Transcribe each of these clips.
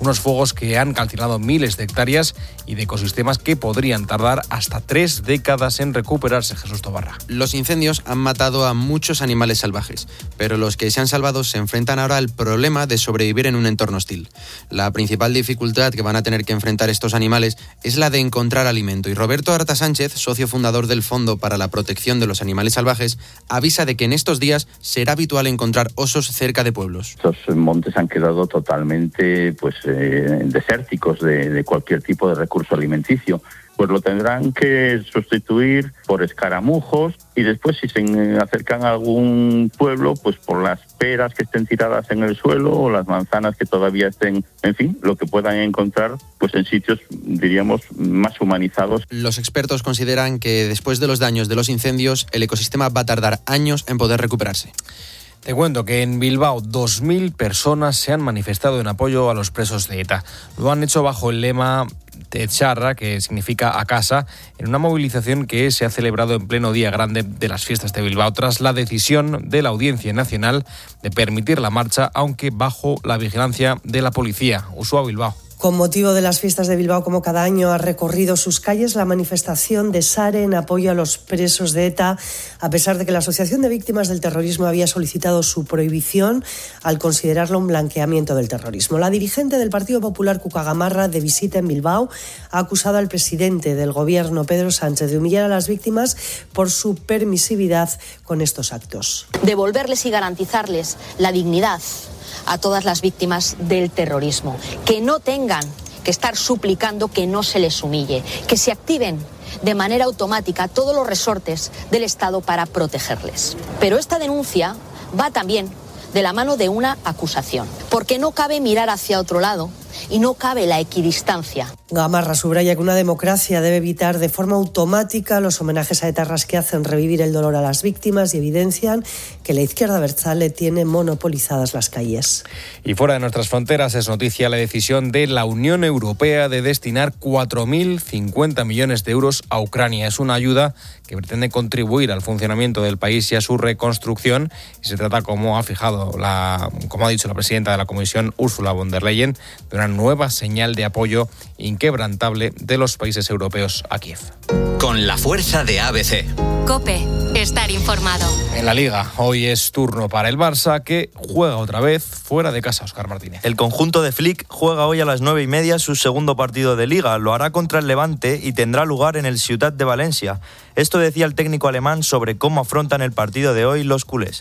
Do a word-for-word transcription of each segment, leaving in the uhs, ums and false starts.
Unos fuegos que han calcinado miles de hectáreas y de ecosistemas que podrían tardar hasta tres décadas en recuperarse. Jesús Tobarra. Los incendios han matado a muchos animales salvajes, pero los que se han salvado se enfrentan ahora al problema de sobrevivir en un entorno hostil. La principal dificultad que van a tener que enfrentar estos animales es la de encontrar alimento. Y Roberto Arta Sánchez, socio fundador del Fondo para la Protección de los Animales Salvajes, avisa de que en estos días será habitual encontrar osos cerca de pueblos. Estos montes han quedado totalmente pues, eh, desérticos de, de cualquier tipo de recurso alimenticio. Pues lo tendrán que sustituir por escaramujos y después si se acercan a algún pueblo, pues por las peras que estén tiradas en el suelo o las manzanas que todavía estén, en fin, lo que puedan encontrar pues en sitios, diríamos, más humanizados. Los expertos consideran que después de los daños de los incendios, el ecosistema va a tardar años en poder recuperarse. Te cuento que en Bilbao dos mil personas se han manifestado en apoyo a los presos de ETA. Lo han hecho bajo el lema Techarra, que significa a casa, en una movilización que se ha celebrado en pleno día grande de las fiestas de Bilbao, tras la decisión de la Audiencia Nacional de permitir la marcha, aunque bajo la vigilancia de la policía. Usúa Bilbao. Con motivo de las fiestas de Bilbao, como cada año ha recorrido sus calles la manifestación de SARE en apoyo a los presos de ETA, a pesar de que la Asociación de Víctimas del Terrorismo había solicitado su prohibición al considerarlo un blanqueamiento del terrorismo. La dirigente del Partido Popular, Cuca Gamarra, de visita en Bilbao, ha acusado al presidente del Gobierno, Pedro Sánchez, de humillar a las víctimas por su permisividad con estos actos. Devolverles y garantizarles la dignidad a todas las víctimas del terrorismo, que no tengan que estar suplicando que no se les humille, que se activen de manera automática todos los resortes del Estado para protegerles. Pero esta denuncia va también de la mano de una acusación, porque no cabe mirar hacia otro lado y no cabe la equidistancia. Gamarra subraya que una democracia debe evitar de forma automática los homenajes a etarras que hacen revivir el dolor a las víctimas y evidencian que la izquierda abertzale tiene monopolizadas las calles. Y fuera de nuestras fronteras es noticia la decisión de la Unión Europea de destinar cuatro mil cincuenta millones de euros a Ucrania. Es una ayuda que pretende contribuir al funcionamiento del país y a su reconstrucción. Y se trata, como ha fijado, la, como ha dicho la presidenta de la Comisión, Ursula von der Leyen, de una nueva señal de apoyo inquebrantable de los países europeos a Kiev. Con la fuerza de A B C. COPE, estar informado. En la Liga, hoy es turno para el Barça, que juega otra vez fuera de casa. Óscar Martínez. El conjunto de Flick juega hoy a las nueve y media su segundo partido de Liga. Lo hará contra el Levante y tendrá lugar en el Ciutat de Valencia. Esto decía el técnico alemán sobre cómo afrontan el partido de hoy los culés.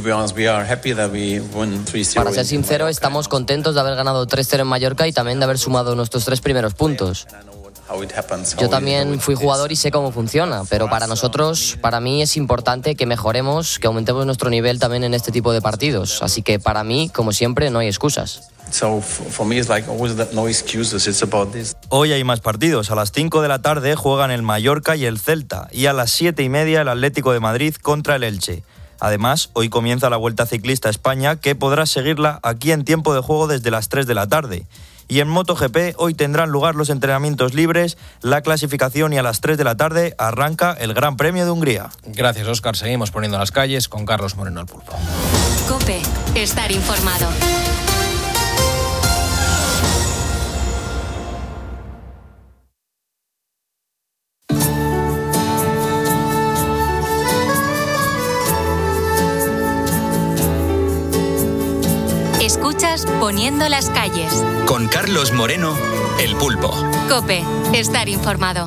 Para ser sincero, estamos contentos de haber ganado tres cero en Mallorca y también de haber sumado nuestros tres primeros puntos. Yo también fui jugador y sé cómo funciona, pero para nosotros, para mí es importante que mejoremos, que aumentemos nuestro nivel también en este tipo de partidos. Así que para mí, como siempre, no hay excusas. Hoy hay más partidos. A las cinco de la tarde juegan el Mallorca y el Celta y a las siete y media el Atlético de Madrid contra el Elche. Además, hoy comienza la Vuelta Ciclista a España, que podrás seguirla aquí en tiempo de juego desde las tres de la tarde. Y en MotoGP hoy tendrán lugar los entrenamientos libres, la clasificación y a las tres de la tarde arranca el Gran Premio de Hungría. Gracias, Óscar. Seguimos poniendo las calles con Carlos Moreno el Pulpo. COPE, estar informado. Escuchas Poniendo las calles. Con Carlos Moreno, el Pulpo. COPE, estar informado.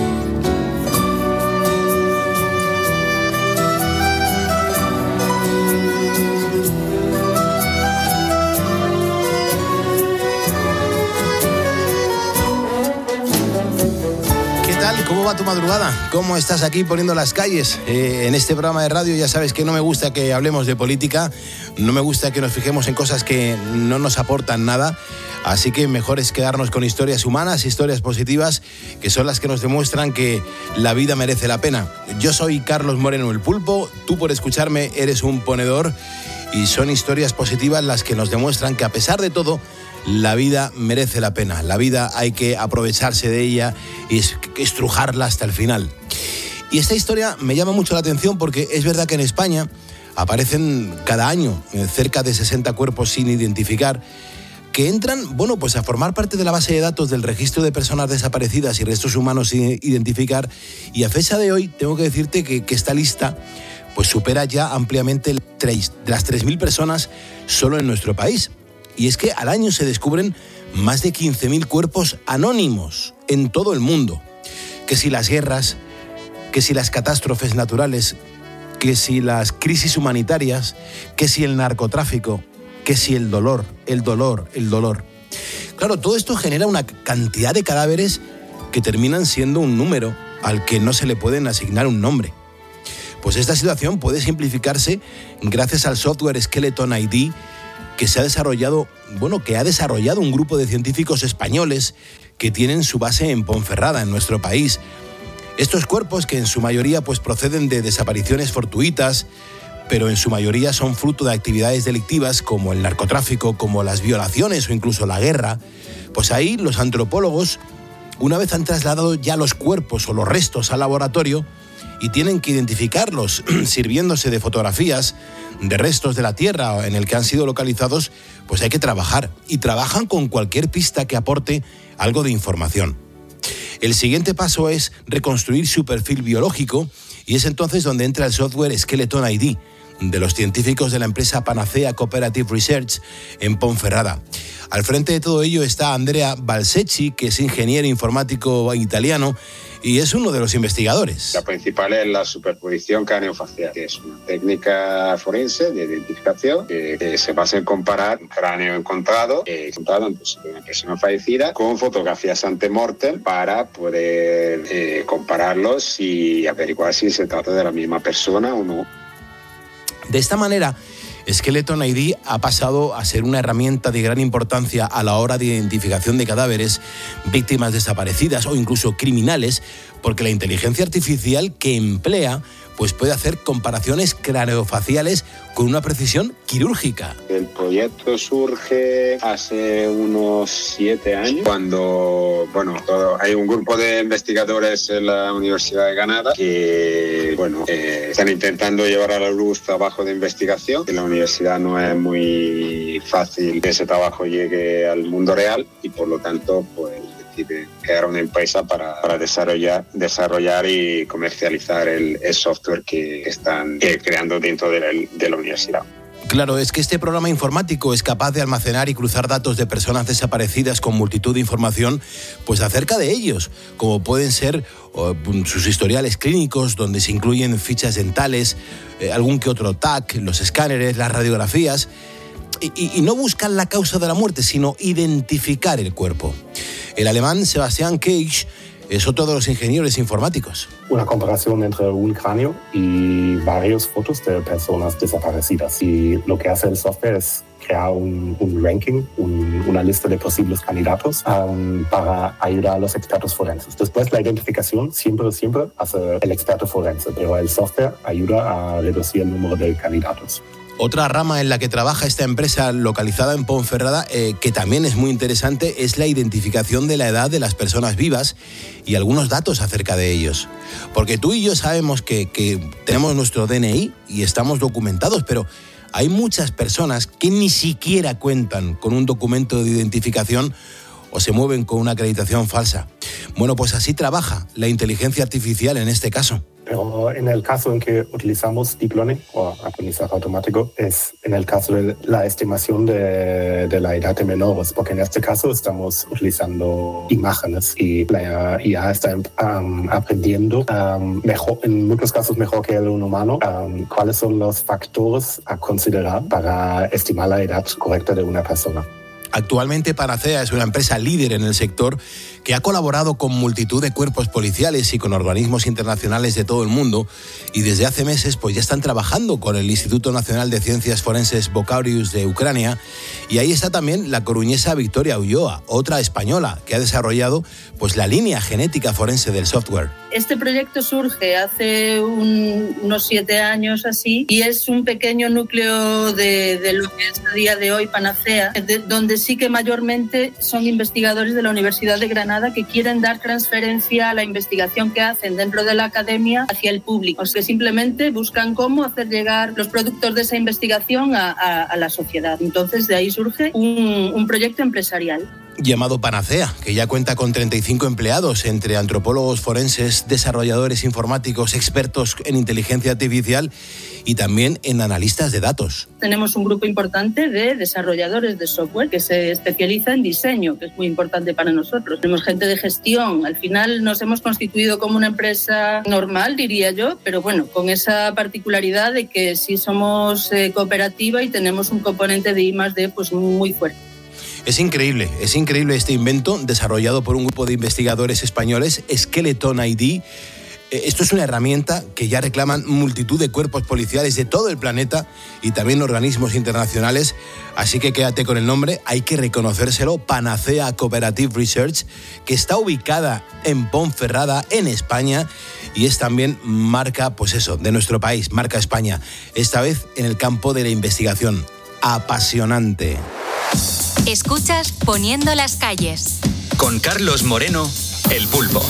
¿Cómo va tu madrugada? ¿Cómo estás aquí poniendo las calles? Eh, en este programa de radio ya sabes que no me gusta que hablemos de política, no me gusta que nos fijemos en cosas que no nos aportan nada, así que mejor es quedarnos con historias humanas, historias positivas, que son las que nos demuestran que la vida merece la pena. Yo soy Carlos Moreno el Pulpo, tú por escucharme eres un ponedor y son historias positivas las que nos demuestran que a pesar de todo, la vida merece la pena, la vida hay que aprovecharse de ella y estrujarla hasta el final. Y esta historia me llama mucho la atención porque es verdad que en España aparecen cada año cerca de sesenta cuerpos sin identificar, que entran, bueno, pues a formar parte de la base de datos del registro de personas desaparecidas y restos humanos sin identificar, y a fecha de hoy tengo que decirte que, que esta lista pues supera ya ampliamente el tres, de las tres mil personas solo en nuestro país. Y es que al año se descubren más de quince mil cuerpos anónimos en todo el mundo. Que si las guerras, que si las catástrofes naturales, que si las crisis humanitarias, que si el narcotráfico, que si el dolor, el dolor, el dolor. Claro, todo esto genera una cantidad de cadáveres que terminan siendo un número al que no se le pueden asignar un nombre. Pues esta situación puede simplificarse gracias al software Skeleton I D que se ha desarrollado, bueno, que ha desarrollado un grupo de científicos españoles que tienen su base en Ponferrada, en nuestro país. Estos cuerpos, que en su mayoría pues proceden de desapariciones fortuitas, pero en su mayoría son fruto de actividades delictivas como el narcotráfico, como las violaciones o incluso la guerra, pues ahí los antropólogos, una vez han trasladado ya los cuerpos o los restos al laboratorio, y tienen que identificarlos sirviéndose de fotografías de restos de la tierra en el que han sido localizados, pues hay que trabajar. Y trabajan con cualquier pista que aporte algo de información. El siguiente paso es reconstruir su perfil biológico, y es entonces donde entra el software Skeleton I D de los científicos de la empresa Panacea Cooperative Research en Ponferrada. Al frente de todo ello está Andrea Balsecchi, que es ingeniero informático italiano y es uno de los investigadores. La principal es la superposición craneofacial, que es una técnica forense de identificación que, que se basa en comparar un cráneo encontrado, eh, encontrado en una persona fallecida, con fotografías ante-mortem para poder eh, compararlos y averiguar si se trata de la misma persona o no. De esta manera, Skeleton I D ha pasado a ser una herramienta de gran importancia a la hora de identificación de cadáveres, víctimas desaparecidas o incluso criminales, porque la inteligencia artificial que emplea pues puede hacer comparaciones craneofaciales con una precisión quirúrgica. El proyecto surge hace unos siete años, cuando bueno, todo, hay un grupo de investigadores en la Universidad de Granada que bueno, eh, están intentando llevar a la luz trabajo de investigación. En la universidad no es muy fácil que ese trabajo llegue al mundo real y por lo tanto pues decide crear una empresa para, para desarrollar, desarrollar y comercializar el, el software que están eh, creando dentro de la, de la universidad. Claro, es que este programa informático es capaz de almacenar y cruzar datos de personas desaparecidas con multitud de información pues acerca de ellos, como pueden ser o, sus historiales clínicos, donde se incluyen fichas dentales, eh, algún que otro T A C, los escáneres, las radiografías, y, y, y no buscan la causa de la muerte, sino identificar el cuerpo. El alemán Sebastian Cage es otro de los ingenieros informáticos. Una comparación entre un cráneo y varias fotos de personas desaparecidas. Y lo que hace el software es crear un, un ranking, un, una lista de posibles candidatos um, para ayudar a los expertos forenses. Después la identificación siempre, siempre hace el experto forense, pero el software ayuda a reducir el número de candidatos. Otra rama en la que trabaja esta empresa localizada en Ponferrada, eh, que también es muy interesante, es la identificación de la edad de las personas vivas y algunos datos acerca de ellos. Porque tú y yo sabemos que, que tenemos nuestro D N I y estamos documentados, pero hay muchas personas que ni siquiera cuentan con un documento de identificación o se mueven con una acreditación falsa. Bueno, pues así trabaja la inteligencia artificial en este caso. Pero en el caso en que utilizamos deep learning o aprendizaje automático es en el caso de la estimación de, de la edad de menores, porque en este caso estamos utilizando imágenes y la I A está um, aprendiendo um, mejor, en muchos casos mejor que el humano, um, cuáles son los factores a considerar para estimar la edad correcta de una persona. Actualmente Panacea es una empresa líder en el sector que ha colaborado con multitud de cuerpos policiales y con organismos internacionales de todo el mundo, y desde hace meses pues ya están trabajando con el Instituto Nacional de Ciencias Forenses Bocaurius de Ucrania, y ahí está también la coruñesa Victoria Ulloa, otra española que ha desarrollado pues la línea genética forense del software. Este proyecto surge hace un, unos siete años así y es un pequeño núcleo de, de lo que es a día de hoy Panacea, de, donde sí que mayormente son investigadores de la Universidad de Granada que quieren dar transferencia a la investigación que hacen dentro de la academia hacia el público. O sea, que simplemente buscan cómo hacer llegar los productos de esa investigación a, a, a la sociedad. Entonces, de ahí surge un, un proyecto empresarial llamado Panacea, que ya cuenta con treinta y cinco empleados, entre antropólogos forenses, desarrolladores informáticos, expertos en inteligencia artificial y también en analistas de datos. Tenemos un grupo importante de desarrolladores de software que se especializa en diseño, que es muy importante para nosotros. Tenemos gente de gestión. Al final nos hemos constituido como una empresa normal, diría yo, pero bueno, con esa particularidad de que sí somos eh, cooperativa y tenemos un componente de I más D pues muy fuerte. Es increíble, es increíble este invento desarrollado por un grupo de investigadores españoles, Skeleton I D. Esto es una herramienta que ya reclaman multitud de cuerpos policiales de todo el planeta y también organismos internacionales, así que quédate con el nombre, hay que reconocérselo, Panacea Cooperative Research, que está ubicada en Ponferrada, en España, y es también marca, pues eso, de nuestro país, marca España, esta vez en el campo de la investigación. Apasionante. Escuchas Poniendo las calles. Con Carlos Moreno, El Pulpo.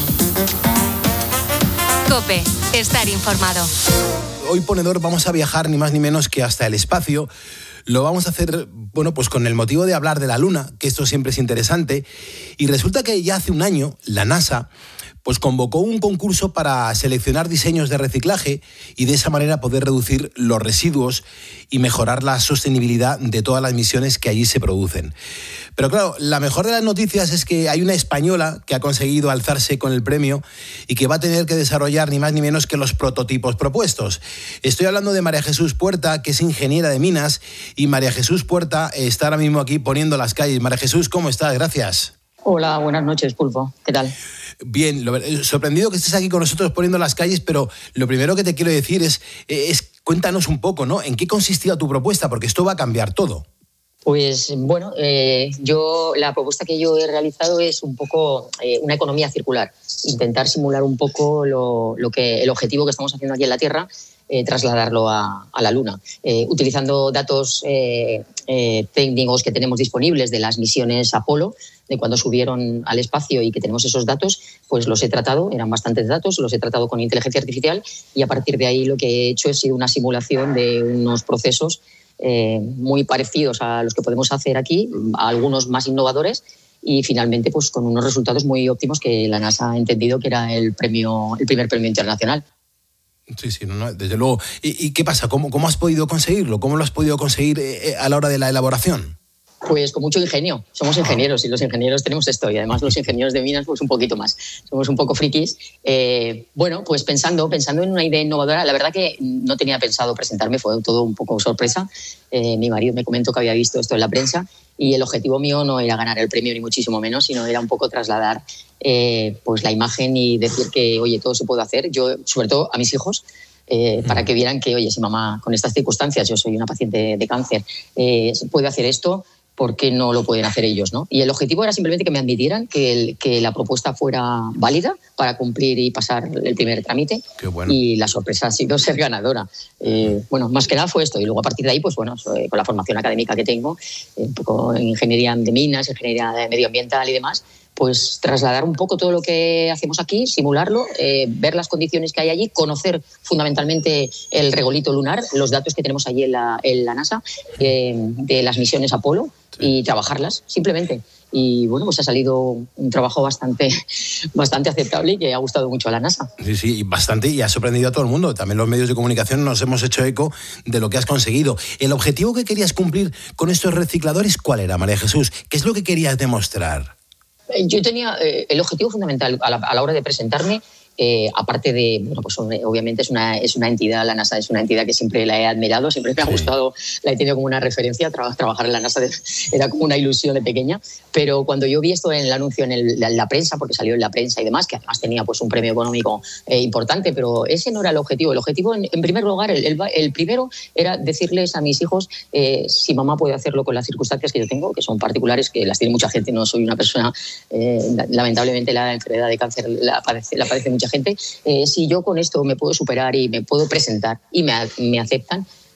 COPE, estar informado. Hoy, ponedor, vamos a viajar ni más ni menos que hasta el espacio. Lo vamos a hacer, bueno, pues con el motivo de hablar de la Luna, que esto siempre es interesante. Y resulta que ya hace un año la NASA pues convocó un concurso para seleccionar diseños de reciclaje y de esa manera poder reducir los residuos y mejorar la sostenibilidad de todas las misiones que allí se producen. Pero claro, la mejor de las noticias es que hay una española que ha conseguido alzarse con el premio y que va a tener que desarrollar ni más ni menos que los prototipos propuestos. Estoy hablando de María Jesús Puerta, que es ingeniera de minas, y María Jesús Puerta está ahora mismo aquí poniendo las calles. María Jesús, ¿cómo estás? Gracias. Hola, buenas noches, Pulpo. ¿Qué tal? Bien, lo, sorprendido que estés aquí con nosotros poniendo las calles, pero lo primero que te quiero decir es, es cuéntanos un poco, ¿no? ¿En qué consistía tu propuesta? Porque esto va a cambiar todo. Pues bueno, eh, yo la propuesta que yo he realizado es un poco eh, una economía circular, intentar simular un poco lo, lo que el objetivo que estamos haciendo aquí en la Tierra, eh, trasladarlo a, a la Luna, eh, utilizando datos eh, eh, técnicos que tenemos disponibles de las misiones Apolo, de cuando subieron al espacio y que tenemos esos datos, pues los he tratado, eran bastantes datos, los he tratado con inteligencia artificial y a partir de ahí lo que he hecho ha sido una simulación de unos procesos eh, muy parecidos a los que podemos hacer aquí, algunos más innovadores y finalmente pues con unos resultados muy óptimos que la NASA ha entendido que era el premio, el primer premio internacional. Sí, sí, no, no, desde luego. ¿Y, y qué pasa? ¿Cómo, ¿Cómo has podido conseguirlo? ¿Cómo lo has podido conseguir eh, a la hora de la elaboración? Pues con mucho ingenio. Somos ingenieros y los ingenieros tenemos esto y además los ingenieros de minas pues un poquito más. Somos un poco frikis. Eh, bueno, pues pensando, pensando en una idea innovadora, la verdad que no tenía pensado presentarme, fue todo un poco sorpresa. Eh, mi marido me comentó que había visto esto en la prensa y el objetivo mío no era ganar el premio ni muchísimo menos, sino era un poco trasladar eh, pues la imagen y decir que, oye, todo se puede hacer. Yo, sobre todo a mis hijos, Eh, para que vieran que, oye, si mamá, con estas circunstancias, yo soy una paciente de cáncer, eh, puede hacer esto, ¿por qué no lo pueden hacer ellos, ¿no? Y el objetivo era simplemente que me admitieran que, el, que la propuesta fuera válida para cumplir y pasar el primer trámite. Qué bueno. Y la sorpresa ha sido ser ganadora. Eh, bueno, más que nada fue esto. Y luego a partir de ahí, pues bueno, con la formación académica que tengo, eh, un poco en ingeniería de minas, ingeniería de medioambiental y demás, pues trasladar un poco todo lo que hacemos aquí, simularlo, eh, ver las condiciones que hay allí, conocer fundamentalmente el regolito lunar, los datos que tenemos allí en la, en la NASA, eh, de las misiones Apolo, sí, y trabajarlas, simplemente. Y bueno, pues ha salido un trabajo bastante, bastante aceptable y que ha gustado mucho a la NASA. Sí, sí, bastante, y ha sorprendido a todo el mundo. También los medios de comunicación nos hemos hecho eco de lo que has conseguido. ¿El objetivo que querías cumplir con estos recicladores cuál era, María Jesús? ¿Qué es lo que querías demostrar? Yo tenía eh, el objetivo fundamental a la, a la hora de presentarme, eh, aparte de, bueno, pues obviamente es una, es una entidad, la NASA es una entidad que siempre la he admirado, siempre me ha gustado, la he tenido como una referencia, tra- trabajar en la NASA de, era como una ilusión de pequeña, pero cuando yo vi esto en el anuncio en, el, en la prensa, porque salió en la prensa y demás, que además tenía pues un premio económico eh, importante, pero ese no era el objetivo. El objetivo, en, en primer lugar, el, el, el primero era decirles a mis hijos eh, si mamá puede hacerlo con las circunstancias que yo tengo, que son particulares, que las tiene mucha gente, no soy una persona, eh, lamentablemente la enfermedad de cáncer la padece, la padece mucha gente, eh, si yo con esto me puedo superar y me puedo presentar y me, me aceptan,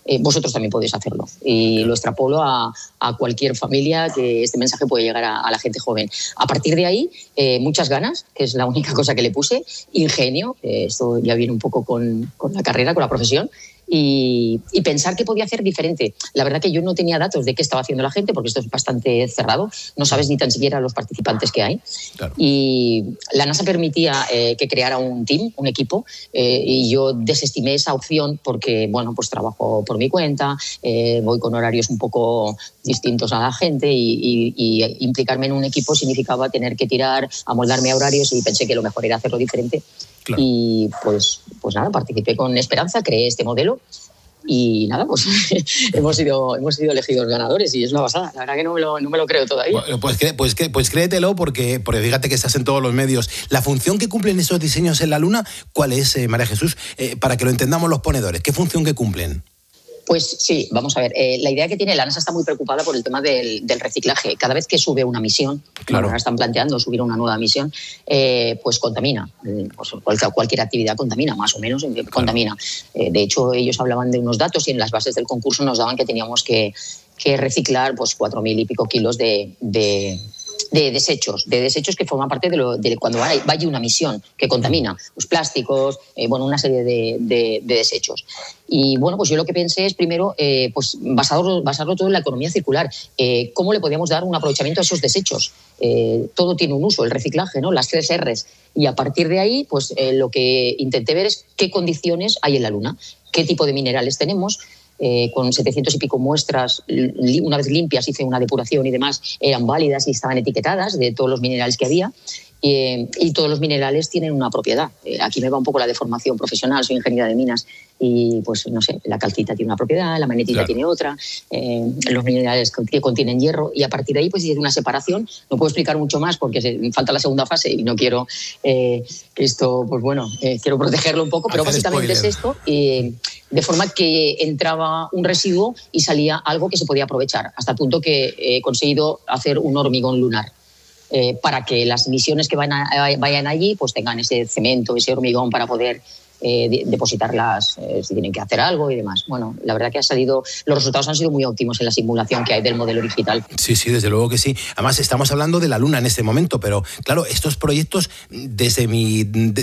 eh, vosotros también podéis hacerlo. Y lo extrapolo a, a cualquier familia, que este mensaje puede llegar a, a la gente joven. A partir de ahí, eh, muchas ganas, que es la única cosa que le puse, ingenio, eh, esto ya viene un poco con, con la carrera, con la profesión, Y, y pensar qué podía hacer diferente. La verdad que yo no tenía datos de qué estaba haciendo la gente, porque esto es bastante cerrado, no sabes ni tan siquiera los participantes que hay. Claro. Y la NASA permitía eh, que creara un team, un equipo, eh, y yo desestimé esa opción porque, bueno, pues trabajo por mi cuenta, eh, voy con horarios un poco distintos a la gente y, y, y implicarme en un equipo significaba tener que tirar, amoldarme a horarios, y pensé que lo mejor era hacerlo diferente. Claro. Y pues, pues nada, participé con esperanza, creé este modelo y nada, pues hemos sido hemos sido elegidos ganadores y es una pasada. La verdad que no me lo, no me lo creo todavía. Bueno, pues, pues, pues créetelo porque, porque fíjate que estás en todos los medios. La función que cumplen estos diseños en la Luna, ¿cuál es, eh, María Jesús? Eh, para que lo entendamos los ponedores, ¿qué función que cumplen? Pues sí, vamos a ver. Eh, la idea que tiene la NASA está muy preocupada por el tema del, del reciclaje. Cada vez que sube una misión, claro, ahora están planteando subir una nueva misión, eh, pues contamina. Eh, pues cualquier, cualquier actividad contamina, más o menos eh, claro. contamina. Eh, de hecho, ellos hablaban de unos datos y en las bases del concurso nos daban que teníamos que, que reciclar pues cuatro mil y pico kilos de... de de desechos, de desechos que forman parte de, lo, de cuando vaya una misión que contamina, pues plásticos, eh, bueno, una serie de, de, de desechos. Y bueno, pues yo lo que pensé es primero eh, pues basarlo, basarlo todo en la economía circular. Eh, ¿Cómo le podíamos dar un aprovechamiento a esos desechos? Eh, todo tiene un uso, el reciclaje, ¿no? Las tres R's. Y a partir de ahí, pues eh, lo que intenté ver es qué condiciones hay en la Luna, qué tipo de minerales tenemos. Eh, con setecientos y pico muestras, una vez limpias, hice una depuración y demás, eran válidas y estaban etiquetadas de todos los minerales que había. Y, y todos los minerales tienen una propiedad. Eh, aquí me va un poco la deformación profesional, soy ingeniera de minas y pues no sé, la calcita tiene una propiedad, la magnetita claro. tiene otra, eh, los minerales que contienen hierro, y a partir de ahí pues hice una separación. No puedo explicar mucho más porque se, me falta la segunda fase y no quiero eh, esto, pues bueno, eh, quiero protegerlo un poco, pero Hacer básicamente spoiler. Es esto, eh, de forma que entraba un residuo y salía algo que se podía aprovechar, hasta el punto que he conseguido hacer un hormigón lunar. Eh, para que las misiones que van a, vayan allí pues tengan ese cemento, ese hormigón para poder eh, de, depositarlas eh, si tienen que hacer algo y demás. Bueno, la verdad que ha salido, los resultados han sido muy óptimos en la simulación que hay del modelo digital. Sí, sí, desde luego que sí. Además, estamos hablando de la Luna en este momento, pero claro, estos proyectos, desde mi de,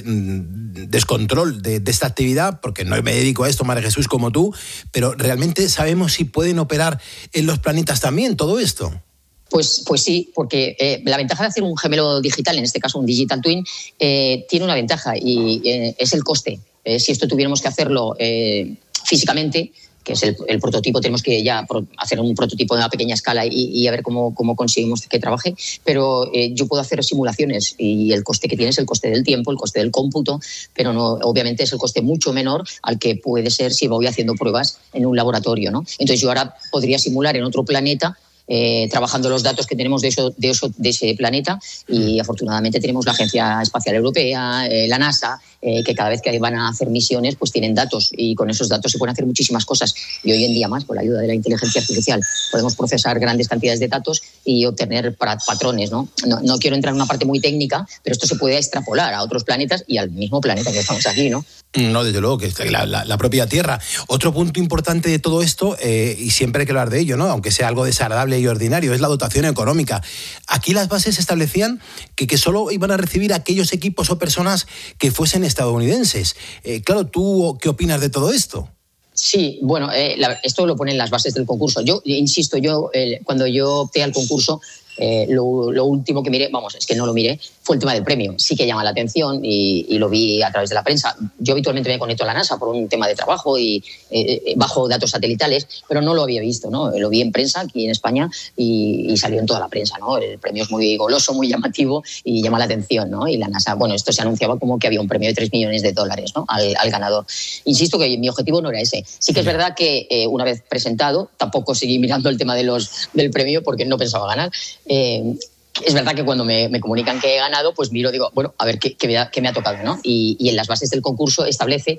descontrol de, de esta actividad, porque no me dedico a esto, María Jesús, como tú, pero realmente sabemos si pueden operar en los planetas también todo esto. Pues, pues sí, porque eh, la ventaja de hacer un gemelo digital, en este caso un digital twin, eh, tiene una ventaja y eh, es el coste. Eh, si esto tuviéramos que hacerlo eh, físicamente, que es el, el prototipo, tenemos que ya hacer un prototipo de una pequeña escala y, y a ver cómo, cómo conseguimos que trabaje, pero eh, yo puedo hacer simulaciones y el coste que tiene es el coste del tiempo, el coste del cómputo, pero no, obviamente es el coste mucho menor al que puede ser si voy haciendo pruebas en un laboratorio, ¿no? Entonces yo ahora podría simular en otro planeta Eh, trabajando los datos que tenemos de, eso, de, eso, de ese planeta y afortunadamente tenemos la Agencia Espacial Europea, eh, la NASA, eh, que cada vez que van a hacer misiones pues tienen datos y con esos datos se pueden hacer muchísimas cosas y hoy en día más con la ayuda de la inteligencia artificial podemos procesar grandes cantidades de datos y obtener patrones, ¿no? No, no quiero entrar en una parte muy técnica, pero esto se puede extrapolar a otros planetas y al mismo planeta que estamos aquí, ¿no? No, desde luego, que es la, la, la propia Tierra. Otro punto importante de todo esto, eh, y siempre hay que hablar de ello, ¿no? Aunque sea algo desagradable y ordinario, es la dotación económica. Aquí las bases establecían que, que solo iban a recibir aquellos equipos o personas que fuesen estadounidenses. Eh, claro, ¿tú qué opinas de todo esto? Sí, bueno, eh, la, esto lo ponen las bases del concurso. Yo, insisto, yo eh, cuando yo opté al concurso, Eh, lo, lo último que miré, vamos, es que no lo miré, fue el tema del premio. Sí que llama la atención y, y lo vi a través de la prensa. Yo habitualmente me conecto a la NASA por un tema de trabajo y eh, bajo datos satelitales, pero no lo había visto, ¿no? Lo vi en prensa aquí en España y, y salió en toda la prensa, ¿no? El premio es muy goloso, muy llamativo y llama la atención, ¿no? Y la NASA, bueno, esto se anunciaba como que había un premio de tres millones de dólares, ¿no? al, al ganador. Insisto que mi objetivo no era ese. Sí que es verdad que eh, una vez presentado, tampoco seguí mirando el tema de los, del premio porque no pensaba ganar. Eh, es verdad que cuando me, me comunican que he ganado, pues miro, digo, bueno, a ver qué, qué, me, ha, qué me ha tocado, ¿no? Y, y en las bases del concurso establece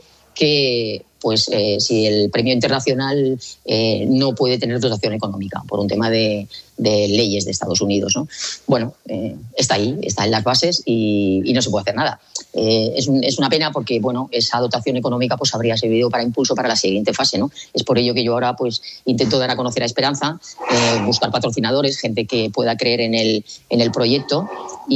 que pues eh, si el premio internacional eh, no puede tener dotación económica por un tema de, de leyes de Estados Unidos, ¿no? Bueno, eh, está ahí, está en las bases y, y no se puede hacer nada. Eh, es, un, es una pena porque, bueno, esa dotación económica pues habría servido para impulso para la siguiente fase, ¿no? Es por ello que yo ahora pues intento dar a conocer a Esperanza, eh, buscar patrocinadores, gente que pueda creer en el, en el proyecto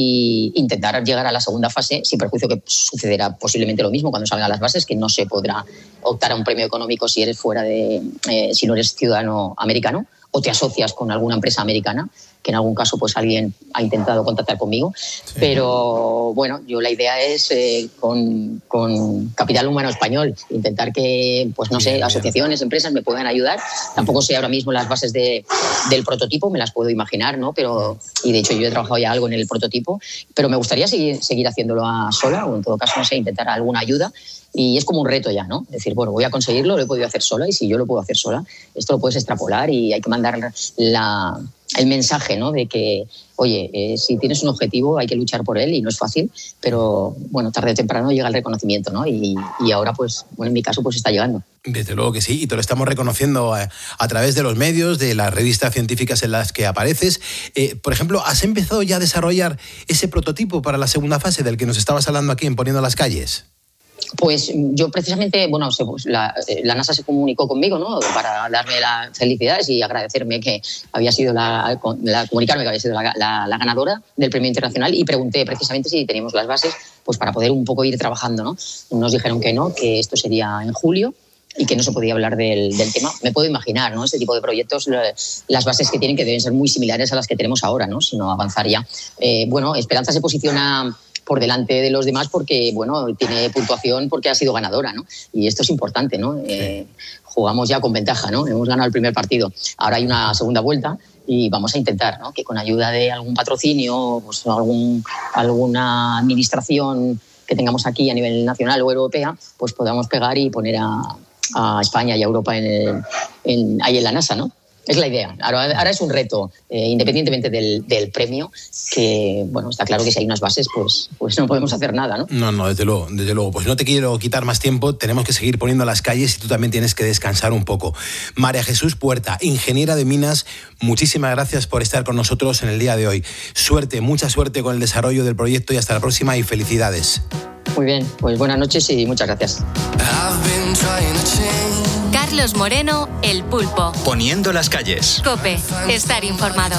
e intentar llegar a la segunda fase, sin perjuicio que sucederá posiblemente lo mismo cuando salgan las bases, que no se podrá optar a un premio económico si eres fuera de, eh, si no eres ciudadano americano o te asocias con alguna empresa americana, que en algún caso pues alguien ha intentado contactar conmigo. Sí. Pero bueno, yo la idea es eh, con, con capital humano español, intentar que, pues no sé, bien, asociaciones, bien. empresas me puedan ayudar. Tampoco sé ahora mismo las bases de, del prototipo, me las puedo imaginar, ¿no? Pero, y de hecho yo he trabajado ya algo en el prototipo, pero me gustaría seguir, seguir haciéndolo a sola, o en todo caso, no sé, intentar alguna ayuda. Y es como un reto ya, ¿no? Es decir, bueno, voy a conseguirlo, lo he podido hacer sola, y si yo lo puedo hacer sola, esto lo puedes extrapolar y hay que mandar la, el mensaje, ¿no? De que, oye, eh, si tienes un objetivo hay que luchar por él y no es fácil, pero bueno, tarde o temprano llega el reconocimiento, ¿no? Y, y ahora, pues, bueno, en mi caso, pues está llegando. Desde luego que sí, y te lo estamos reconociendo a, a través de los medios, de las revistas científicas en las que apareces. Eh, por ejemplo, ¿has empezado ya a desarrollar ese prototipo para la segunda fase del que nos estabas hablando aquí en Poniendo las Calles? Pues yo precisamente, bueno, la, la NASA se comunicó conmigo, ¿no? Para darme las felicidades y agradecerme que había sido la, la comunicarme que había sido la, la, la ganadora del premio internacional, y pregunté precisamente si teníamos las bases, pues para poder un poco ir trabajando, ¿no? Nos dijeron que no, que esto sería en julio y que no se podía hablar del, del tema. Me puedo imaginar, ¿no? Este tipo de proyectos, las bases que tienen, que deben ser muy similares a las que tenemos ahora, ¿no? Sino avanzar ya. Eh, bueno, Esperanza se posiciona por delante de los demás porque, bueno, tiene puntuación porque ha sido ganadora, ¿no? Y esto es importante, ¿no? Eh, jugamos ya con ventaja, ¿no? Hemos ganado el primer partido. Ahora hay una segunda vuelta y vamos a intentar, ¿no? Que con ayuda de algún patrocinio, pues algún, alguna administración que tengamos aquí a nivel nacional o europea, pues podamos pegar y poner a, a España y a Europa en el, en, ahí en la NASA, ¿no? Es la idea. Ahora, ahora es un reto, eh, independientemente del, del premio, que, bueno, está claro que si hay unas bases, pues, pues no podemos hacer nada, ¿no? No, no, desde luego, desde luego. Pues no te quiero quitar más tiempo, tenemos que seguir poniendo las calles y tú también tienes que descansar un poco. María Jesús Puerta, ingeniera de minas, muchísimas gracias por estar con nosotros en el día de hoy. Suerte, mucha suerte con el desarrollo del proyecto y hasta la próxima y felicidades. Muy bien, pues buenas noches y muchas gracias. Carlos Moreno, El Pulpo. Poniendo las calles. COPE, estar informado.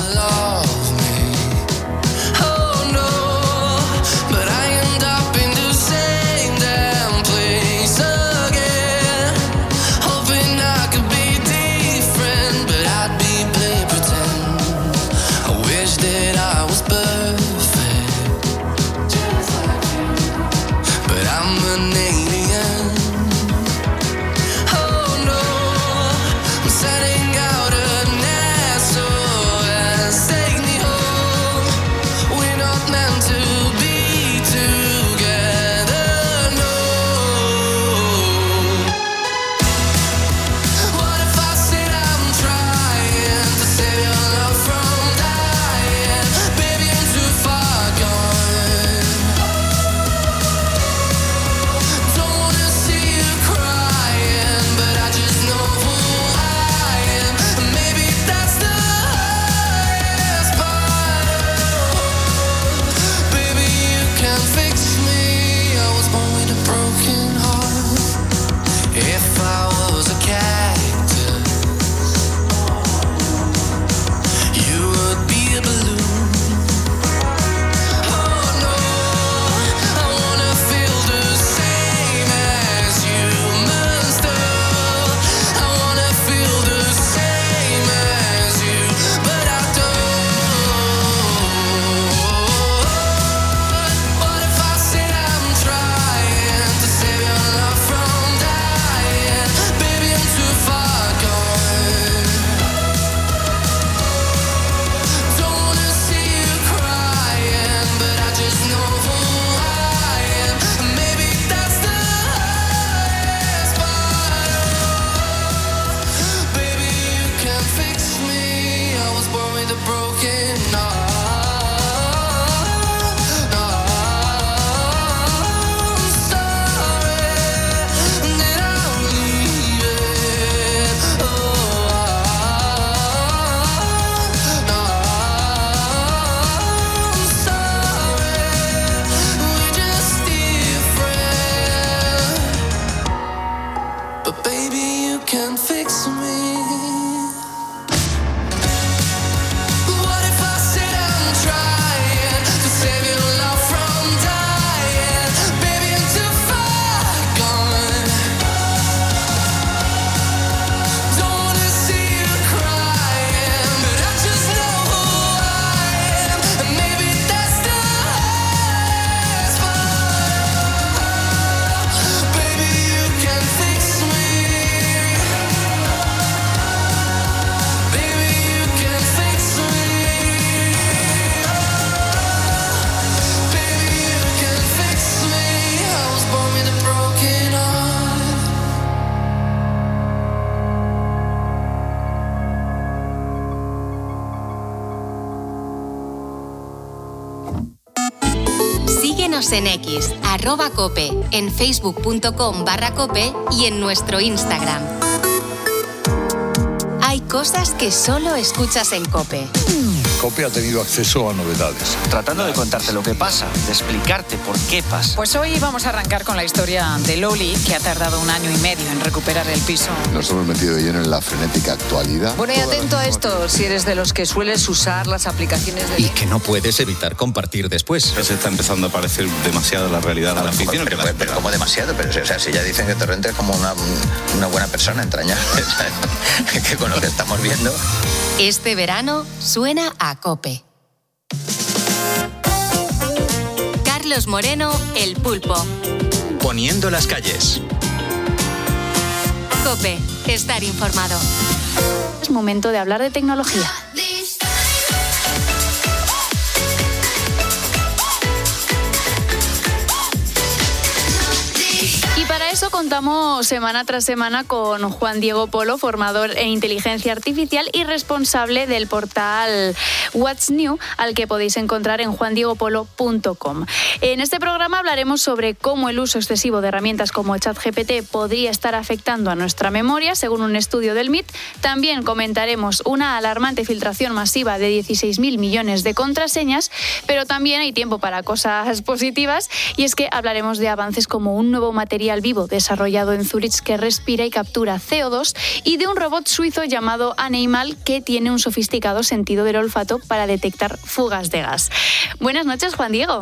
Setting out a nest so as take me Síguenos en X, arroba cope, en facebook.com barra cope y en nuestro Instagram. Hay cosas que solo escuchas en Cope. Cope ha tenido acceso a novedades. Tratando de contarte lo que pasa, de explicarte por qué pasa. Pues hoy vamos a arrancar con la historia de Loli, que ha tardado un año y medio en recuperar el piso. Nos hemos metido de lleno en la frenética actualidad. Bueno, y atento a esto, si eres de los que sueles usar las aplicaciones de... Y que no puedes evitar compartir después. Se está empezando a parecer demasiado la realidad de la ficción. Pero, pero, pero como demasiado, pero o sea, si ya dicen que Torrente es como una, una buena persona entrañable, que con lo que estamos viendo... Este verano suena a Cope. Carlos Moreno, El Pulpo. Poniendo las calles. Cope, estar informado. Es momento de hablar de tecnología. Y para eso contamos semana tras semana con Juan Diego Polo, formador en inteligencia artificial y responsable del portal What's New, al que podéis encontrar en juan diego polo punto com. En este programa hablaremos sobre cómo el uso excesivo de herramientas como ChatGPT podría estar afectando a nuestra memoria, según un estudio del M I T. También comentaremos una alarmante filtración masiva de dieciséis mil millones de contraseñas, pero también hay tiempo para cosas positivas, y es que hablaremos de avances como un nuevo material vivo desarrollado en Zurich que respira y captura C O dos, y de un robot suizo llamado Animal que tiene un sofisticado sentido del olfato para detectar fugas de gas. Buenas noches, Juan Diego.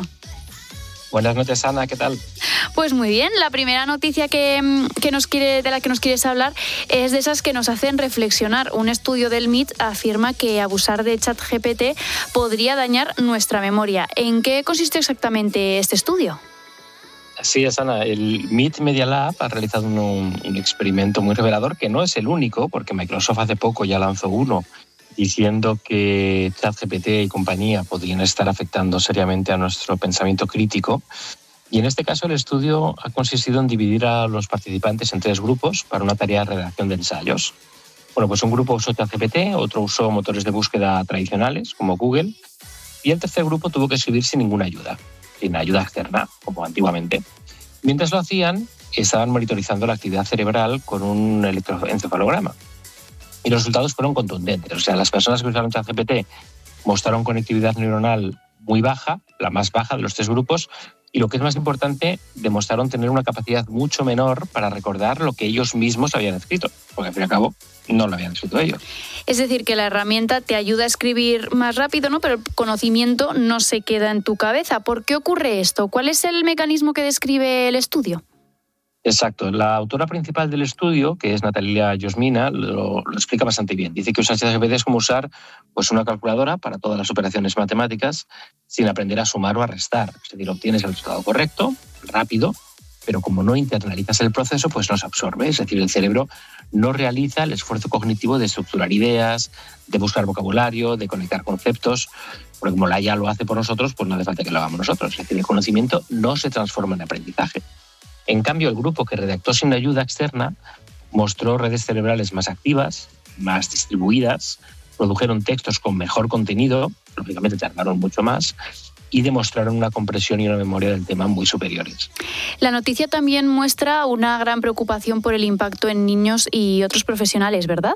Buenas noches, Ana, ¿qué tal? Pues muy bien, la primera noticia que, que nos quiere, de la que nos quieres hablar es de esas que nos hacen reflexionar. Un estudio del M I T afirma que abusar de ChatGPT podría dañar nuestra memoria. ¿En qué consiste exactamente este estudio? Así es, Ana. El M I T Media Lab ha realizado un, un experimento muy revelador, que no es el único, porque Microsoft hace poco ya lanzó uno, diciendo que ChatGPT y compañía podrían estar afectando seriamente a nuestro pensamiento crítico. Y en este caso el estudio ha consistido en dividir a los participantes en tres grupos para una tarea de redacción de ensayos. Bueno, pues un grupo usó ChatGPT, otro usó motores de búsqueda tradicionales como Google, y el tercer grupo tuvo que escribir sin ninguna ayuda, sin ayuda externa, como antiguamente. Mientras lo hacían, estaban monitorizando la actividad cerebral con un electroencefalograma. Y los resultados fueron contundentes. O sea, las personas que usaron ChatGPT mostraron conectividad neuronal muy baja, la más baja de los tres grupos, y lo que es más importante, demostraron tener una capacidad mucho menor para recordar lo que ellos mismos habían escrito, porque al fin y al cabo no lo habían escrito ellos. Es decir, que la herramienta te ayuda a escribir más rápido, ¿no? Pero el conocimiento no se queda en tu cabeza. ¿Por qué ocurre esto? ¿Cuál es el mecanismo que describe el estudio? Exacto. La autora principal del estudio, que es Natalia Yosmina, lo, lo explica bastante bien. Dice que usar ChatGPT es como usar pues, una calculadora para todas las operaciones matemáticas sin aprender a sumar o a restar. Es decir, obtienes el resultado correcto, rápido, pero como no internalizas el proceso, pues no se absorbe. Es decir, el cerebro no realiza el esfuerzo cognitivo de estructurar ideas, de buscar vocabulario, de conectar conceptos, porque como la I A lo hace por nosotros, pues no hace falta que lo hagamos nosotros. Es decir, el conocimiento no se transforma en aprendizaje. En cambio, el grupo que redactó sin ayuda externa mostró redes cerebrales más activas, más distribuidas, produjeron textos con mejor contenido, lógicamente tardaron mucho más, y demostraron una compresión y una memoria del tema muy superiores. La noticia también muestra una gran preocupación por el impacto en niños y otros profesionales, ¿verdad?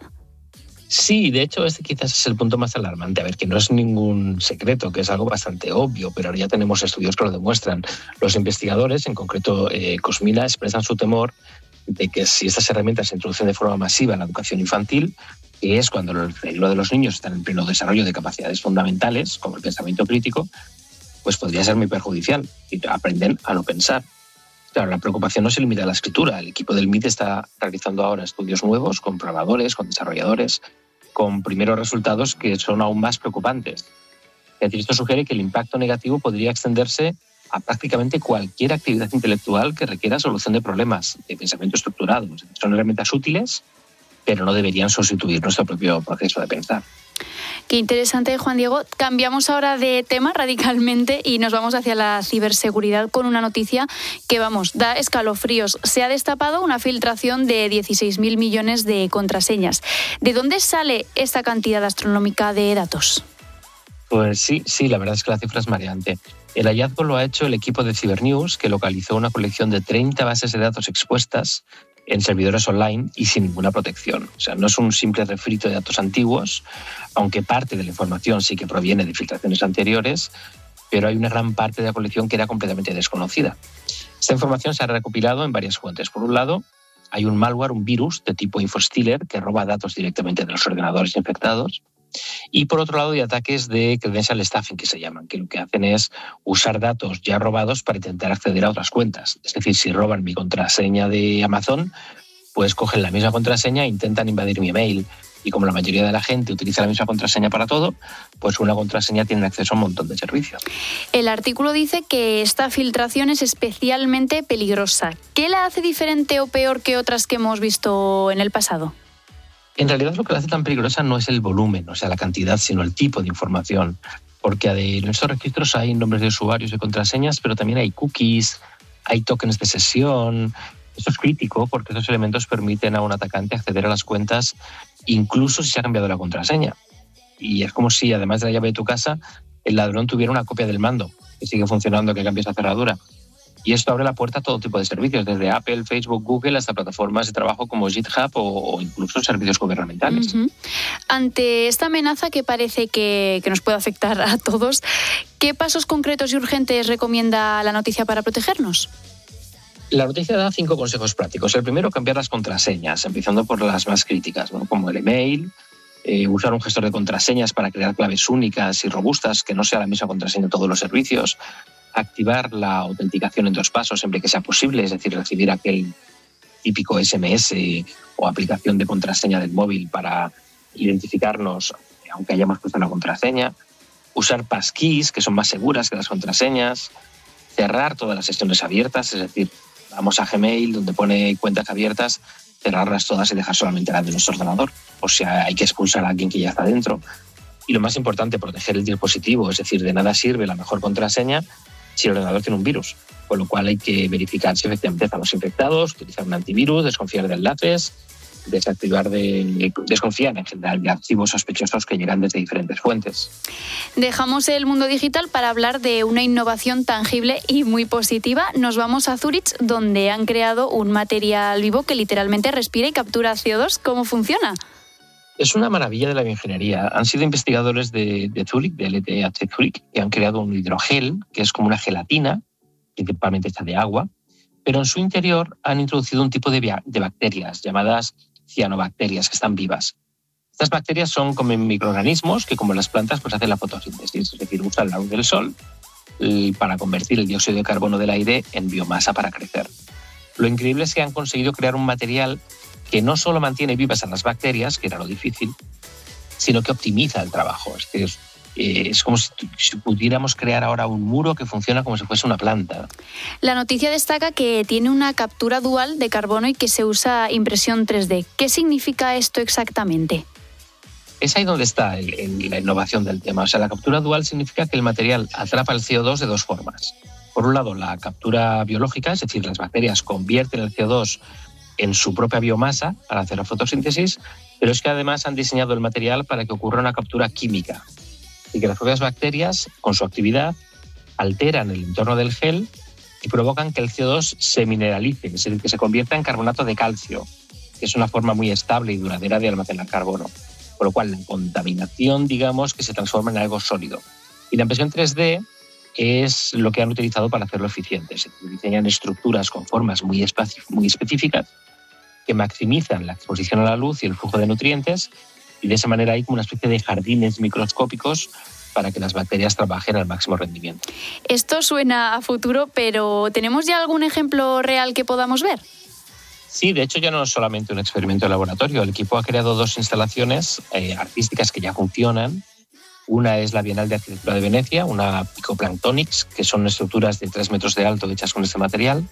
Sí, de hecho, este quizás es el punto más alarmante. A ver, que no es ningún secreto, que es algo bastante obvio, pero ahora ya tenemos estudios que lo demuestran. Los investigadores, en concreto eh, Cosmina, expresan su temor de que si estas herramientas se introducen de forma masiva en la educación infantil, que es cuando el cerebro de los niños está en pleno desarrollo de capacidades fundamentales, como el pensamiento crítico, pues podría ser muy perjudicial y aprenden a no pensar. Claro, la preocupación no se limita a la escritura. El equipo del M I T está realizando ahora estudios nuevos con programadores, con desarrolladores, con primeros resultados que son aún más preocupantes. Es decir, esto sugiere que el impacto negativo podría extenderse a prácticamente cualquier actividad intelectual que requiera solución de problemas de pensamiento estructurado. Son herramientas útiles, pero no deberían sustituir nuestro propio proceso de pensar. Qué interesante, Juan Diego. Cambiamos ahora de tema radicalmente y nos vamos hacia la ciberseguridad con una noticia que, vamos, da escalofríos. Se ha destapado una filtración de dieciséis mil millones de contraseñas. ¿De dónde sale esta cantidad astronómica de datos? Pues sí, sí, la verdad es que la cifra es mareante. El hallazgo lo ha hecho el equipo de Cybernews, que localizó una colección de treinta bases de datos expuestas en servidores online y sin ninguna protección. O sea, no es un simple refrito de datos antiguos, aunque parte de la información sí que proviene de filtraciones anteriores, pero hay una gran parte de la colección que era completamente desconocida. Esta información se ha recopilado en varias fuentes. Por un lado, hay un malware, un virus de tipo infostealer que roba datos directamente de los ordenadores infectados. Y por otro lado hay ataques de credential stuffing, que se llaman, que lo que hacen es usar datos ya robados para intentar acceder a otras cuentas. Es decir, si roban mi contraseña de Amazon, pues cogen la misma contraseña e intentan invadir mi email. Y como la mayoría de la gente utiliza la misma contraseña para todo, pues una contraseña tiene acceso a un montón de servicios. El artículo dice que esta filtración es especialmente peligrosa. ¿Qué la hace diferente o peor que otras que hemos visto en el pasado? En realidad lo que la hace tan peligrosa no es el volumen, o sea, la cantidad, sino el tipo de información. Porque en estos registros hay nombres de usuarios y contraseñas, pero también hay cookies, hay tokens de sesión. Esto es crítico porque estos elementos permiten a un atacante acceder a las cuentas incluso si se ha cambiado la contraseña. Y es como si, además de la llave de tu casa, el ladrón tuviera una copia del mando que sigue funcionando, que cambies la cerradura. Y esto abre la puerta a todo tipo de servicios, desde Apple, Facebook, Google, hasta plataformas de trabajo como GitHub o, o incluso servicios gubernamentales. Uh-huh. Ante esta amenaza que parece que, que nos puede afectar a todos, ¿qué pasos concretos y urgentes recomienda la noticia para protegernos? La noticia da cinco consejos prácticos. El primero, cambiar las contraseñas, empezando por las más críticas, ¿no? Como el email, eh, usar un gestor de contraseñas para crear claves únicas y robustas, que no sea la misma contraseña en todos los servicios, activar la autenticación en dos pasos siempre que sea posible, es decir, recibir aquel típico ese eme ese o aplicación de contraseña del móvil para identificarnos, aunque hayamos puesto una contraseña, usar passkeys, que son más seguras que las contraseñas, cerrar todas las sesiones abiertas, es decir, vamos a Gmail, donde pone cuentas abiertas, cerrarlas todas y dejar solamente las de nuestro ordenador, o sea, hay que expulsar a alguien que ya está dentro. Y lo más importante, proteger el dispositivo, es decir, de nada sirve la mejor contraseña si el ordenador tiene un virus, con lo cual hay que verificar si efectivamente estamos infectados, utilizar un antivirus, desconfiar de enlaces, desactivar de, desconfiar en general de archivos sospechosos que llegan desde diferentes fuentes. Dejamos el mundo digital para hablar de una innovación tangible y muy positiva. Nos vamos a Zurich, donde han creado un material vivo que literalmente respira y captura ce o dos. ¿Cómo funciona? Es una maravilla de la bioingeniería. Han sido investigadores de, de Zurich, de L T H Zurich, que han creado un hidrogel, que es como una gelatina, principalmente hecha de agua, pero en su interior han introducido un tipo de, de bacterias llamadas cianobacterias, que están vivas. Estas bacterias son como microorganismos que, como las plantas, pues hacen la fotosíntesis, es decir, usan la luz del sol para convertir el dióxido de carbono del aire en biomasa para crecer. Lo increíble es que han conseguido crear un material que no solo mantiene vivas a las bacterias, que era lo difícil, sino que optimiza el trabajo. Es decir, eh, es como si, si pudiéramos crear ahora un muro que funciona como si fuese una planta. La noticia destaca que tiene una captura dual de carbono y que se usa impresión tres D. ¿Qué significa esto exactamente? Es ahí donde está el, el, la innovación del tema. O sea, la captura dual significa que el material atrapa el ce o dos de dos formas. Por un lado, la captura biológica, es decir, las bacterias convierten el ce o dos en su propia biomasa para hacer la fotosíntesis, pero es que además han diseñado el material para que ocurra una captura química y que las propias bacterias, con su actividad, alteran el entorno del gel y provocan que el ce o dos se mineralice, es decir, que se convierta en carbonato de calcio, que es una forma muy estable y duradera de almacenar carbono, por lo cual la contaminación, digamos, que se transforma en algo sólido. Y la impresión tres D es lo que han utilizado para hacerlo eficiente, es decir, diseñan estructuras con formas muy, muy específicas que maximizan la exposición a la luz y el flujo de nutrientes, y de esa manera hay como una especie de jardines microscópicos para que las bacterias trabajen al máximo rendimiento. Esto suena a futuro, pero ¿tenemos ya algún ejemplo real que podamos ver? Sí, de hecho ya no es solamente un experimento de laboratorio. El equipo ha creado dos instalaciones eh, artísticas que ya funcionan. Una es la Bienal de Arquitectura de Venecia, una Picoplanktonics, que son estructuras de tres metros de alto hechas con este material.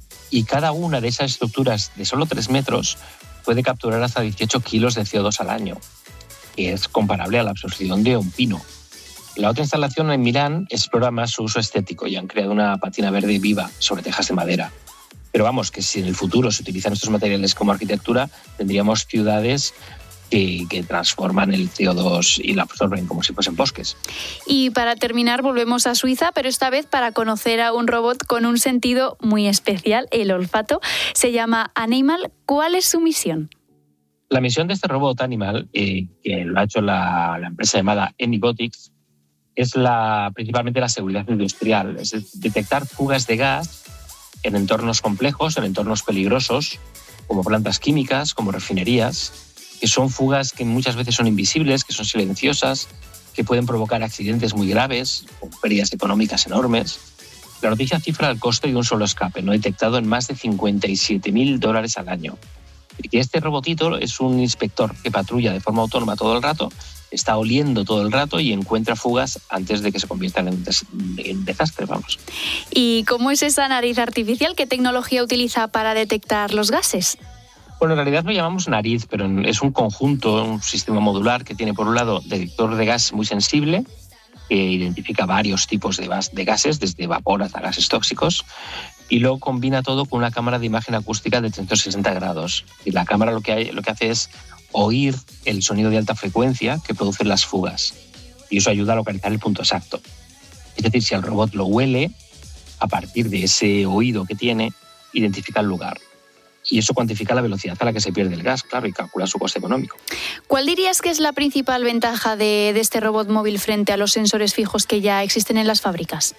Y cada una de esas estructuras de solo tres metros puede capturar hasta dieciocho kilos de ce o dos al año, que es comparable a la absorción de un pino. La otra instalación en Milán explora más su uso estético y han creado una patina verde viva sobre tejas de madera. Pero vamos, que si en el futuro se utilizan estos materiales como arquitectura, tendríamos ciudades que, que transforman el C O dos y lo absorben como si fuesen bosques. Y para terminar volvemos a Suiza, pero esta vez para conocer a un robot con un sentido muy especial, el olfato. Se llama Animal. ¿Cuál es su misión? La misión de este robot Animal, eh, que lo ha hecho la, la empresa llamada Anybotics, es la, principalmente la seguridad industrial, es detectar fugas de gas en entornos complejos, en entornos peligrosos, como plantas químicas, como refinerías, que son fugas que muchas veces son invisibles, que son silenciosas, que pueden provocar accidentes muy graves, con pérdidas económicas enormes. La noticia cifra el coste de un solo escape, no detectado, en más de cincuenta y siete mil dólares al año. Y que este robotito es un inspector que patrulla de forma autónoma todo el rato, está oliendo todo el rato y encuentra fugas antes de que se conviertan en, des- en desastre, vamos. ¿Y cómo es esa nariz artificial? ¿Qué tecnología utiliza para detectar los gases? Bueno, en realidad lo llamamos nariz, pero es un conjunto, un sistema modular que tiene, por un lado, detector de gas muy sensible, que identifica varios tipos de, gas, de gases, desde vapor hasta gases tóxicos, y luego combina todo con una cámara de imagen acústica de trescientos sesenta grados. Y la cámara lo que, hay, lo que hace es oír el sonido de alta frecuencia que producen las fugas, y eso ayuda a localizar el punto exacto. Es decir, si el robot lo huele, a partir de ese oído que tiene, identifica el lugar. Y eso cuantifica la velocidad a la que se pierde el gas, claro, y calcula su coste económico. ¿Cuál dirías que es la principal ventaja de, de este robot móvil frente a los sensores fijos que ya existen en las fábricas?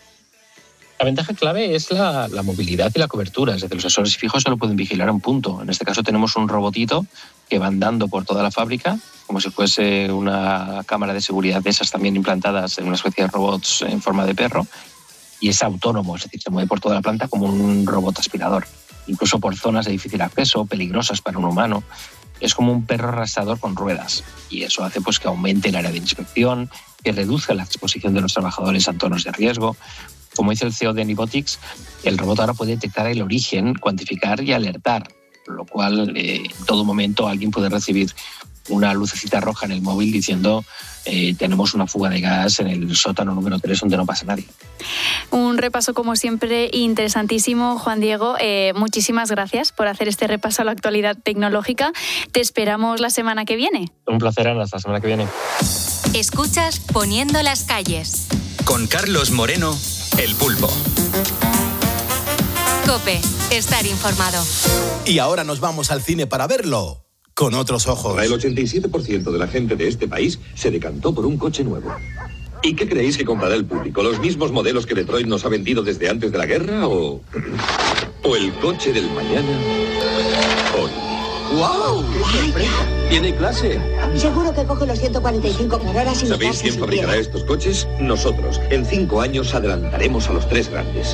La ventaja clave es la, la movilidad y la cobertura. Es decir, los sensores fijos solo pueden vigilar a un punto. En este caso tenemos un robotito que va andando por toda la fábrica, como si fuese una cámara de seguridad de esas también implantadas en una especie de robots en forma de perro, y es autónomo, es decir, se mueve por toda la planta como un robot aspirador, incluso por zonas de difícil acceso, peligrosas para un humano. Es como un perro arrastrador con ruedas, y eso hace pues que aumente el área de inspección, que reduzca la exposición de los trabajadores a entornos de riesgo. Como dice el C E O de Anybotics, el robot ahora puede detectar el origen, cuantificar y alertar, lo cual eh, en todo momento alguien puede recibir una lucecita roja en el móvil diciendo eh, tenemos una fuga de gas en el sótano número tres donde no pasa nadie. Un repaso como siempre interesantísimo, Juan Diego. Eh, muchísimas gracias por hacer este repaso a la actualidad tecnológica. Te esperamos la semana que viene. Un placer, Ana. Hasta la semana que viene. Escuchas Poniendo las calles. Con Carlos Moreno, El Pulpo. COPE, estar informado. Y ahora nos vamos al cine para verlo con otros ojos. El ochenta y siete por ciento de la gente de este país se decantó por un coche nuevo. ¿Y qué creéis que comprará el público? ¿Los mismos modelos que Detroit nos ha vendido desde antes de la guerra o, o el coche del mañana hoy? ¡Wow! ¡Qué sorpresa! ¡Tiene clase! Seguro que coge los ciento cuarenta y cinco por hora sin ¿Sabéis quién fabricará estos coches? Nosotros. En cinco años adelantaremos a los tres grandes.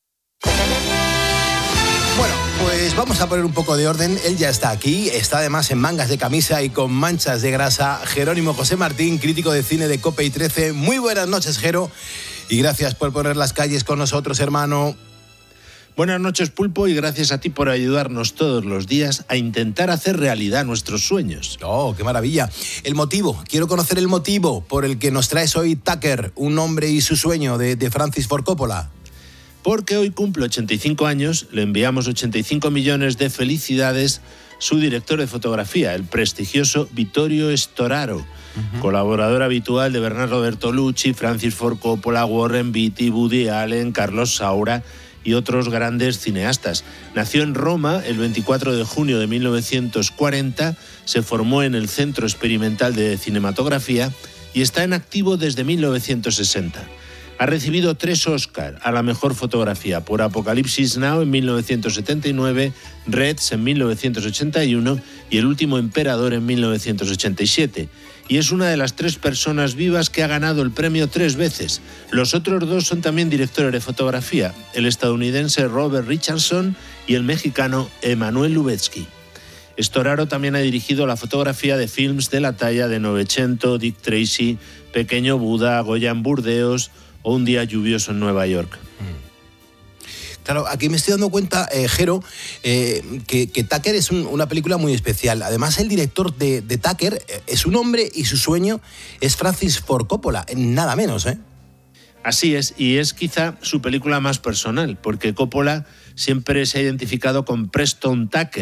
Bueno, pues vamos a poner un poco de orden. Él ya está aquí, está además en mangas de camisa y con manchas de grasa. Jerónimo José Martín, crítico de cine de COPE y trece. Muy buenas noches, Jero, y gracias por poner las calles con nosotros, hermano. Buenas noches, Pulpo, y gracias a ti por ayudarnos todos los días a intentar hacer realidad nuestros sueños. Oh, qué maravilla. El motivo, quiero conocer el motivo por el que nos traes hoy Tucker, un hombre y su sueño, de, de Francis Ford Coppola. Porque hoy cumple ochenta y cinco años, le enviamos ochenta y cinco millones de felicidades su director de fotografía, el prestigioso Vittorio Storaro, uh-huh. colaborador habitual de Bernardo Bertolucci, Francis Ford Coppola, Warren Beatty, Woody Allen, Carlos Saura y otros grandes cineastas. Nació en Roma el veinticuatro de junio de mil novecientos cuarenta, se formó en el Centro Experimental de Cinematografía y está en activo desde mil novecientos sesenta. Ha recibido tres Oscar a la mejor fotografía por Apocalipsis Now en mil novecientos setenta y nueve, Reds en mil novecientos ochenta y uno y El último emperador en mil novecientos ochenta y siete. Y es una de las tres personas vivas que ha ganado el premio tres veces. Los otros dos son también directores de fotografía, el estadounidense Robert Richardson y el mexicano Emanuel Lubezki. Storaro también ha dirigido la fotografía de films de la talla de Novecento, Dick Tracy, Pequeño Buda, Goya en Burdeos o Un día lluvioso en Nueva York. Claro, aquí me estoy dando cuenta, eh, Jero, eh, que, que Tucker es un, una película muy especial. Además, el director de, de Tucker eh, es un hombre y su sueño es Francis Ford Coppola, nada menos, ¿eh? Así es, y es quizá su película más personal, porque Coppola siempre se ha identificado con Preston Tucker,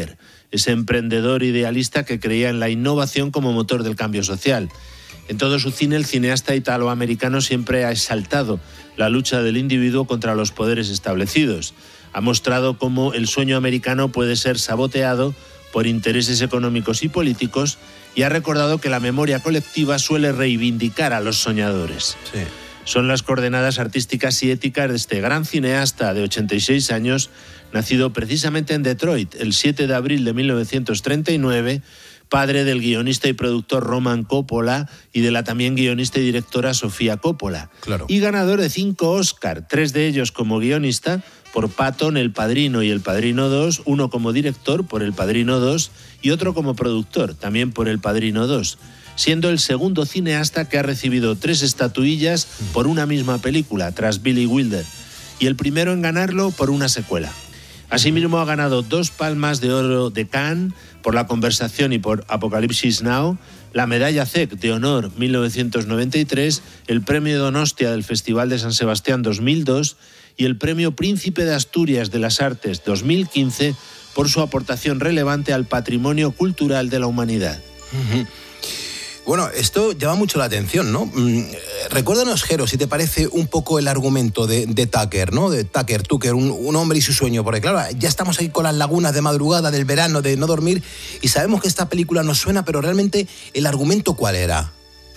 ese emprendedor idealista que creía en la innovación como motor del cambio social. En todo su cine, el cineasta italoamericano siempre ha exaltado la lucha del individuo contra los poderes establecidos. Ha mostrado cómo el sueño americano puede ser saboteado por intereses económicos y políticos, y ha recordado que la memoria colectiva suele reivindicar a los soñadores. Sí. Son las coordenadas artísticas y éticas de este gran cineasta de ochenta y seis años, nacido precisamente en Detroit el siete de abril de mil novecientos treinta y nueve, padre del guionista y productor Roman Coppola y de la también guionista y directora Sofía Coppola. Claro. Y ganador de cinco Oscar, tres de ellos como guionista, por Patton, El Padrino y El Padrino dos, uno como director por El Padrino dos y otro como productor, también por El Padrino dos, siendo el segundo cineasta que ha recibido tres estatuillas por una misma película, tras Billy Wilder, y el primero en ganarlo por una secuela. Asimismo ha ganado dos Palmas de Oro de Cannes por La Conversación y por Apocalipsis Now, la Medalla C E C de Honor mil novecientos noventa y tres, el Premio Donostia del Festival de San Sebastián dos mil dos y el Premio Príncipe de Asturias de las Artes dos mil quince por su aportación relevante al patrimonio cultural de la humanidad. Uh-huh. Bueno, esto llama mucho la atención, ¿no? Mm, recuérdanos, Jero, si te parece un poco el argumento de, de Tucker, ¿no? De Tucker, Tucker, un, un hombre y su sueño, porque claro, ya estamos ahí con las lagunas de madrugada, del verano, de no dormir, y sabemos que esta película nos suena, pero realmente, ¿el argumento cuál era?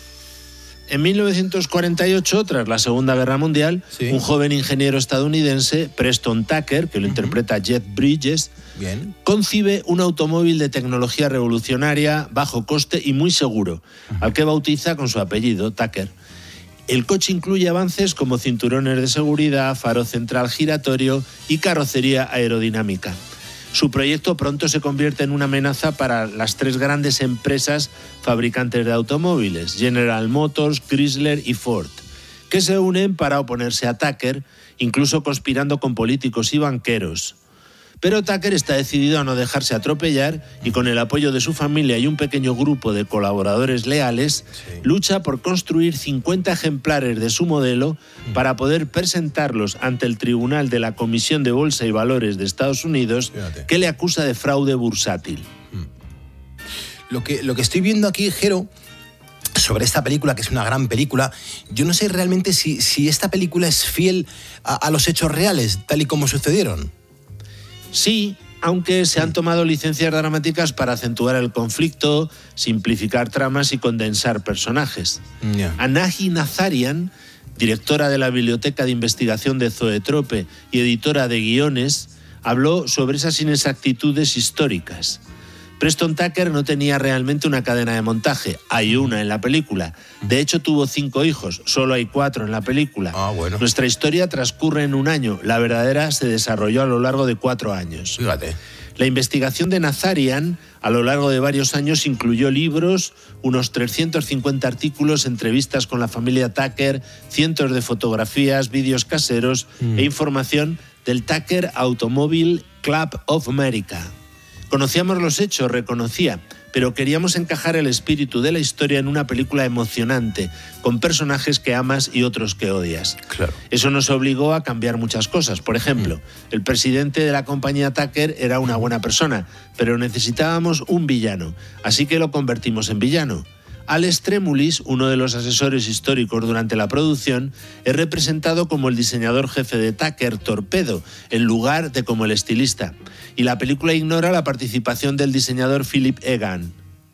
En mil novecientos cuarenta y ocho, tras la Segunda Guerra Mundial, sí. un joven ingeniero estadounidense, Preston Tucker, que lo uh-huh. interpreta Jeff Bridges, Bien. concibe un automóvil de tecnología revolucionaria, bajo coste y muy seguro, uh-huh. al que bautiza con su apellido, Tucker. El coche incluye avances como cinturones de seguridad, faro central giratorio y carrocería aerodinámica. Su proyecto pronto se convierte en una amenaza para las tres grandes empresas fabricantes de automóviles, General Motors, Chrysler y Ford, que se unen para oponerse a Tucker, incluso conspirando con políticos y banqueros. Pero Tucker está decidido a no dejarse atropellar y, con el apoyo de su familia y un pequeño grupo de colaboradores leales, sí. lucha por construir cincuenta ejemplares de su modelo para poder presentarlos ante el Tribunal de la Comisión de Bolsa y Valores de Estados Unidos, Fíjate. que le acusa de fraude bursátil. Lo que, lo que estoy viendo aquí, Jero, sobre esta película, que es una gran película, yo no sé realmente si, si esta película es fiel a, a los hechos reales, tal y como sucedieron. Sí, aunque se han tomado licencias dramáticas para acentuar el conflicto, simplificar tramas y condensar personajes. Yeah. Anahi Nazarian, directora de la Biblioteca de Investigación de Zoetrope y editora de guiones, habló sobre esas inexactitudes históricas. Preston Tucker no tenía realmente una cadena de montaje. Hay una en la película. De hecho, tuvo cinco hijos. Solo hay cuatro en la película. Ah, bueno. Nuestra historia transcurre en un año. La verdadera se desarrolló a lo largo de cuatro años. Fíjate. La investigación de Nazarian a lo largo de varios años incluyó libros, unos trescientos cincuenta artículos, entrevistas con la familia Tucker, cientos de fotografías, vídeos caseros mm. e información del Tucker Automobile Club of America. Conocíamos los hechos, reconocía, pero queríamos encajar el espíritu de la historia en una película emocionante, con personajes que amas y otros que odias. Claro. Eso nos obligó a cambiar muchas cosas. Por ejemplo, el presidente de la compañía Tucker era una buena persona, pero necesitábamos un villano, así que lo convertimos en villano. Alex Tremulis, uno de los asesores históricos durante la producción, es representado como el diseñador jefe de Tucker Torpedo, en lugar de como el estilista. Y la película ignora la participación del diseñador Philip Egan.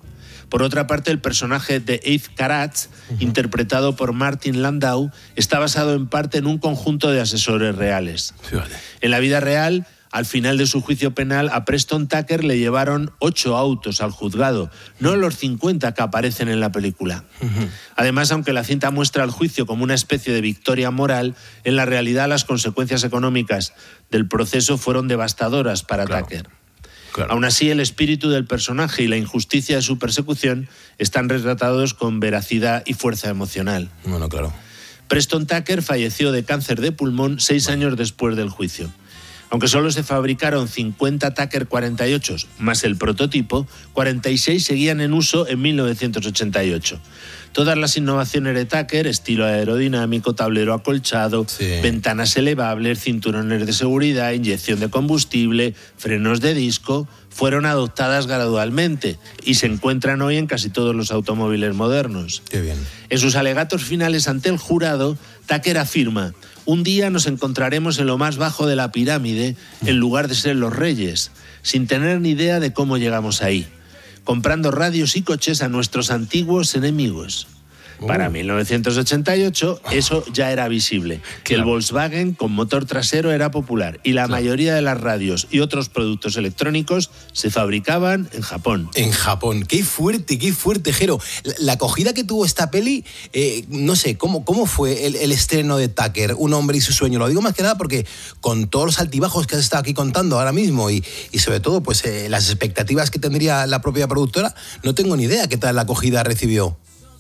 Por otra parte, el personaje de Eve Karatz, uh-huh. interpretado por Martin Landau, está basado en parte en un conjunto de asesores reales. Fíjate. En la vida real, al final de su juicio penal, a Preston Tucker le llevaron ocho autos al juzgado, no los cincuenta que aparecen en la película. Uh-huh. Además, aunque la cinta muestra el juicio como una especie de victoria moral, en la realidad las consecuencias económicas del proceso fueron devastadoras para claro. Tucker. Claro. Aún así, el espíritu del personaje y la injusticia de su persecución están retratados con veracidad y fuerza emocional. Bueno, claro. Preston Tucker falleció de cáncer de pulmón seis bueno. años después del juicio. Aunque solo se fabricaron cincuenta Tucker cuarenta y ocho más el prototipo, cuarenta y seis seguían en uso en mil novecientos ochenta y ocho. Todas las innovaciones de Tucker, estilo aerodinámico, tablero acolchado, sí. ventanas elevables, cinturones de seguridad, inyección de combustible, frenos de disco, fueron adoptadas gradualmente y se encuentran hoy en casi todos los automóviles modernos. Qué bien. En sus alegatos finales ante el jurado, Tucker afirma: un día nos encontraremos en lo más bajo de la pirámide en lugar de ser los reyes, sin tener ni idea de cómo llegamos ahí, comprando radios y coches a nuestros antiguos enemigos. Para mil novecientos ochenta y ocho eso ya era visible, que el Volkswagen con motor trasero era popular y la claro. mayoría de las radios y otros productos electrónicos se fabricaban en Japón. En Japón, qué fuerte, qué fuerte, Jero. La, la acogida que tuvo esta peli, eh, no sé, ¿cómo, cómo fue el, el estreno de Tucker, Un hombre y su sueño? Lo digo más que nada porque con todos los altibajos que has estado aquí contando ahora mismo y, y sobre todo pues eh, las expectativas que tendría la propia productora, no tengo ni idea qué tal la acogida recibió.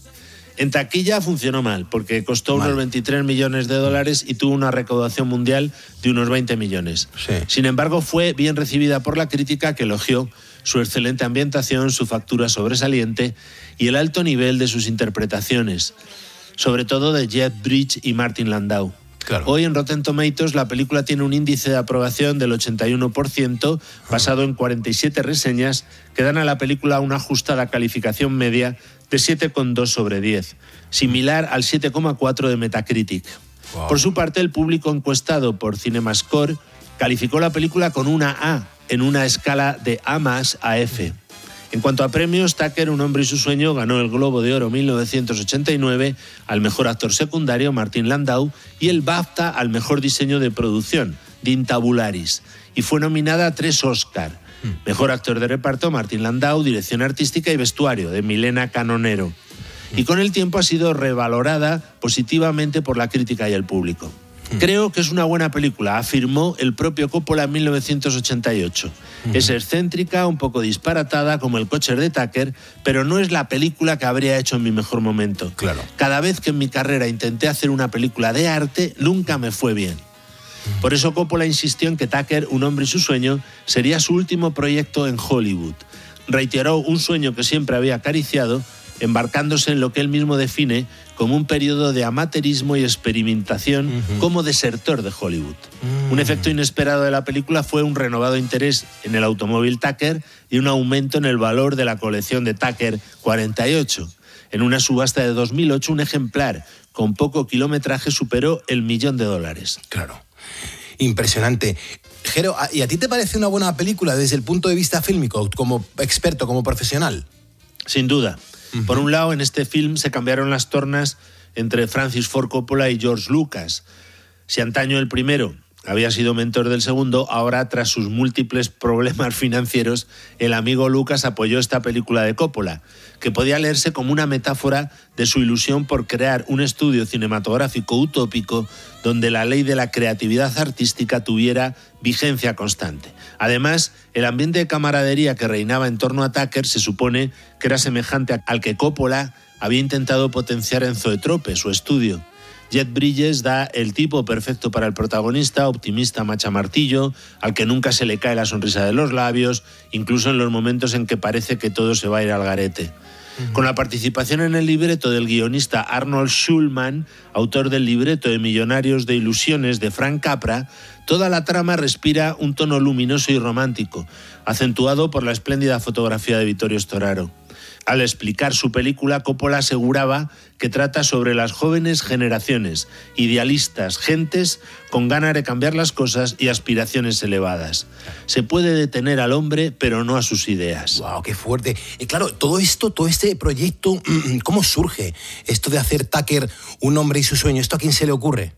En taquilla funcionó mal, porque costó mal. unos veintitrés millones de dólares y tuvo una recaudación mundial de unos veinte millones. Sí. Sin embargo, fue bien recibida por la crítica, que elogió su excelente ambientación, su factura sobresaliente y el alto nivel de sus interpretaciones, sobre todo de Jeff Bridges y Martin Landau. Claro. Hoy en Rotten Tomatoes la película tiene un índice de aprobación del ochenta y uno por ciento, basado en cuarenta y siete reseñas que dan a la película una ajustada calificación media de siete coma dos sobre diez, similar al siete coma cuatro de Metacritic. Wow. Por su parte, el público encuestado por CinemaScore calificó la película con una A, en una escala de A más a F. En cuanto a premios, Tucker, Un hombre y su sueño, ganó el Globo de Oro mil novecientos ochenta y nueve al mejor actor secundario, Martin Landau, y el BAFTA al mejor diseño de producción, Dean Tabularis, y fue nominada a tres Oscar. Mejor actor de reparto, Martin Landau, dirección artística y vestuario, de Milena Canonero. Y con el tiempo ha sido revalorada positivamente por la crítica y el público. Creo que es una buena película, afirmó el propio Coppola en mil novecientos ochenta y ocho. Uh-huh. Es excéntrica, un poco disparatada, como el coche de Tucker, pero no es la película que habría hecho en mi mejor momento. Claro. Cada vez que en mi carrera intenté hacer una película de arte, nunca me fue bien. Por eso Coppola insistió en que Tucker, Un hombre y su sueño, sería su último proyecto en Hollywood. Reiteró un sueño que siempre había acariciado, embarcándose en lo que él mismo define como un periodo de amateurismo y experimentación uh-huh. como desertor de Hollywood. Uh-huh. Un efecto inesperado de la película fue un renovado interés en el automóvil Tucker y un aumento en el valor de la colección de Tucker cuarenta y ocho. En una subasta de dos mil ocho, un ejemplar con poco kilometraje superó el millón de dólares. Claro. Impresionante. Jero, ¿y a ti te parece una buena película desde el punto de vista fílmico, como experto, como profesional? Sin duda. Uh-huh. Por un lado, en este film se cambiaron las tornas entre Francis Ford Coppola y George Lucas. Si antaño el primero había sido mentor del segundo, ahora, tras sus múltiples problemas financieros, el amigo Lucas apoyó esta película de Coppola, que podía leerse como una metáfora de su ilusión por crear un estudio cinematográfico utópico donde la ley de la creatividad artística tuviera vigencia constante. Además, el ambiente de camaradería que reinaba en torno a Tucker se supone que era semejante al que Coppola había intentado potenciar en Zoetrope, su estudio. Jeff Bridges da el tipo perfecto para el protagonista, optimista machamartillo, al que nunca se le cae la sonrisa de los labios, incluso en los momentos en que parece que todo se va a ir al garete. Uh-huh. Con la participación en el libreto del guionista Arnold Schulman, autor del libreto de Millonarios de Ilusiones de Frank Capra, toda la trama respira un tono luminoso y romántico, acentuado por la espléndida fotografía de Vittorio Storaro. Al explicar su película, Coppola aseguraba que trata sobre las jóvenes generaciones, idealistas, gentes con ganas de cambiar las cosas y aspiraciones elevadas. Se puede detener al hombre, pero no a sus ideas. ¡Wow, qué fuerte! Y claro, todo esto, todo este proyecto, ¿cómo surge? Esto de hacer Tucker, Un hombre y su sueño, ¿esto a quién se le ocurre?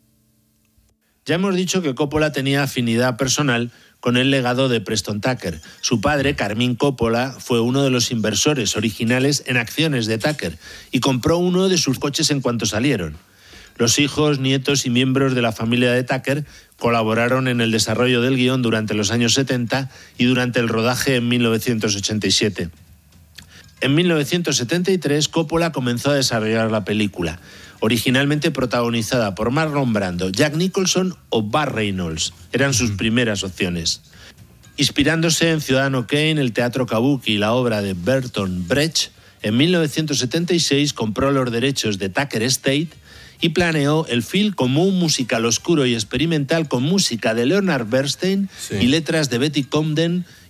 Ya hemos dicho que Coppola tenía afinidad personal con el legado de Preston Tucker. Su padre, Carmine Coppola, fue uno de los inversores originales en acciones de Tucker y compró uno de sus coches en cuanto salieron. Los hijos, nietos y miembros de la familia de Tucker colaboraron en el desarrollo del guión durante los años setenta y durante el rodaje en mil novecientos ochenta y siete. En mil novecientos setenta y tres, Coppola comenzó a desarrollar la película, originalmente protagonizada por Marlon Brando, Jack Nicholson o Burt Reynolds. Eran sus primeras opciones. Inspirándose en Ciudadano Kane, el teatro kabuki y la obra de Bertolt Brecht, en mil novecientos setenta y seis compró los derechos de Tucker Estate y planeó el film como un musical oscuro y experimental con música de Leonard Bernstein sí. y letras de Betty Comden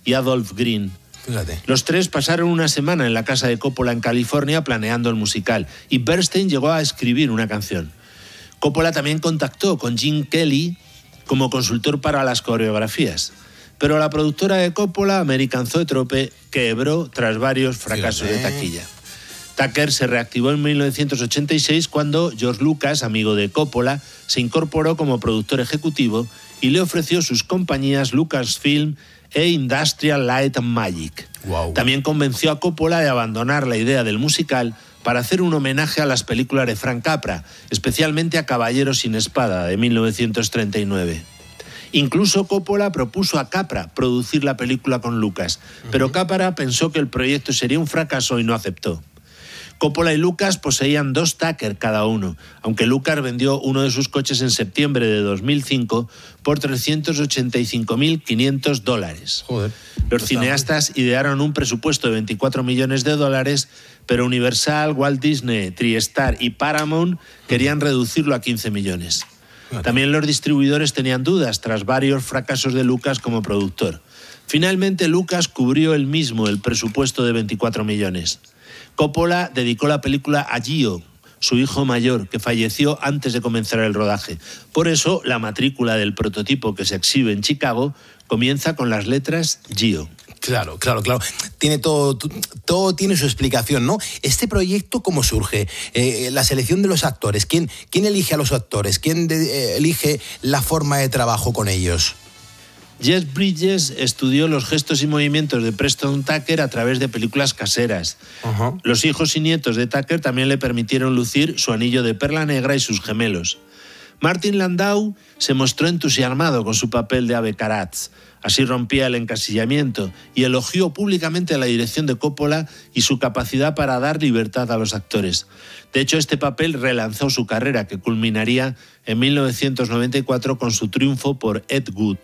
y Adolph Green. Fíjate. Los tres pasaron una semana en la casa de Coppola en California planeando el musical y Bernstein llegó a escribir una canción. Coppola también contactó con Gene Kelly como consultor para las coreografías, pero la productora de Coppola, American Zoetrope, quebró tras varios fracasos Fíjate. de taquilla. Tucker se reactivó en mil novecientos ochenta y seis cuando George Lucas, amigo de Coppola, se incorporó como productor ejecutivo y le ofreció sus compañías Lucasfilm e Industrial Light and Magic. Wow. También convenció a Coppola de abandonar la idea del musical para hacer un homenaje a las películas de Frank Capra, especialmente a Caballero sin Espada, de mil novecientos treinta y nueve. Incluso Coppola propuso a Capra producir la película con Lucas, pero uh-huh. Capra pensó que el proyecto sería un fracaso y no aceptó. Coppola y Lucas poseían dos Tucker cada uno, aunque Lucas vendió uno de sus coches en septiembre de dos mil cinco por trescientos ochenta y cinco mil quinientos dólares. Joder. Los cineastas idearon un presupuesto de veinticuatro millones de dólares, pero Universal, Walt Disney, TriStar y Paramount querían reducirlo a quince millones. También los distribuidores tenían dudas tras varios fracasos de Lucas como productor. Finalmente, Lucas cubrió él mismo el presupuesto de veinticuatro millones. Coppola dedicó la película a Gio, su hijo mayor, que falleció antes de comenzar el rodaje. Por eso, la matrícula del prototipo que se exhibe en Chicago comienza con las letras Gio. Claro, claro, claro. Tiene todo, todo tiene su explicación, ¿no? Este proyecto, ¿cómo surge? Eh, la selección de los actores. ¿Quién, quién elige a los actores? ¿Quién de, eh, elige la forma de trabajo con ellos? Jeff Bridges estudió los gestos y movimientos de Preston Tucker a través de películas caseras. Uh-huh. Los hijos y nietos de Tucker también le permitieron lucir su anillo de perla negra y sus gemelos. Martin Landau se mostró entusiasmado con su papel de Ave Karatz. Así rompía el encasillamiento y elogió públicamente a la dirección de Coppola y su capacidad para dar libertad a los actores. De hecho, este papel relanzó su carrera, que culminaría en mil novecientos noventa y cuatro con su triunfo por Ed Wood.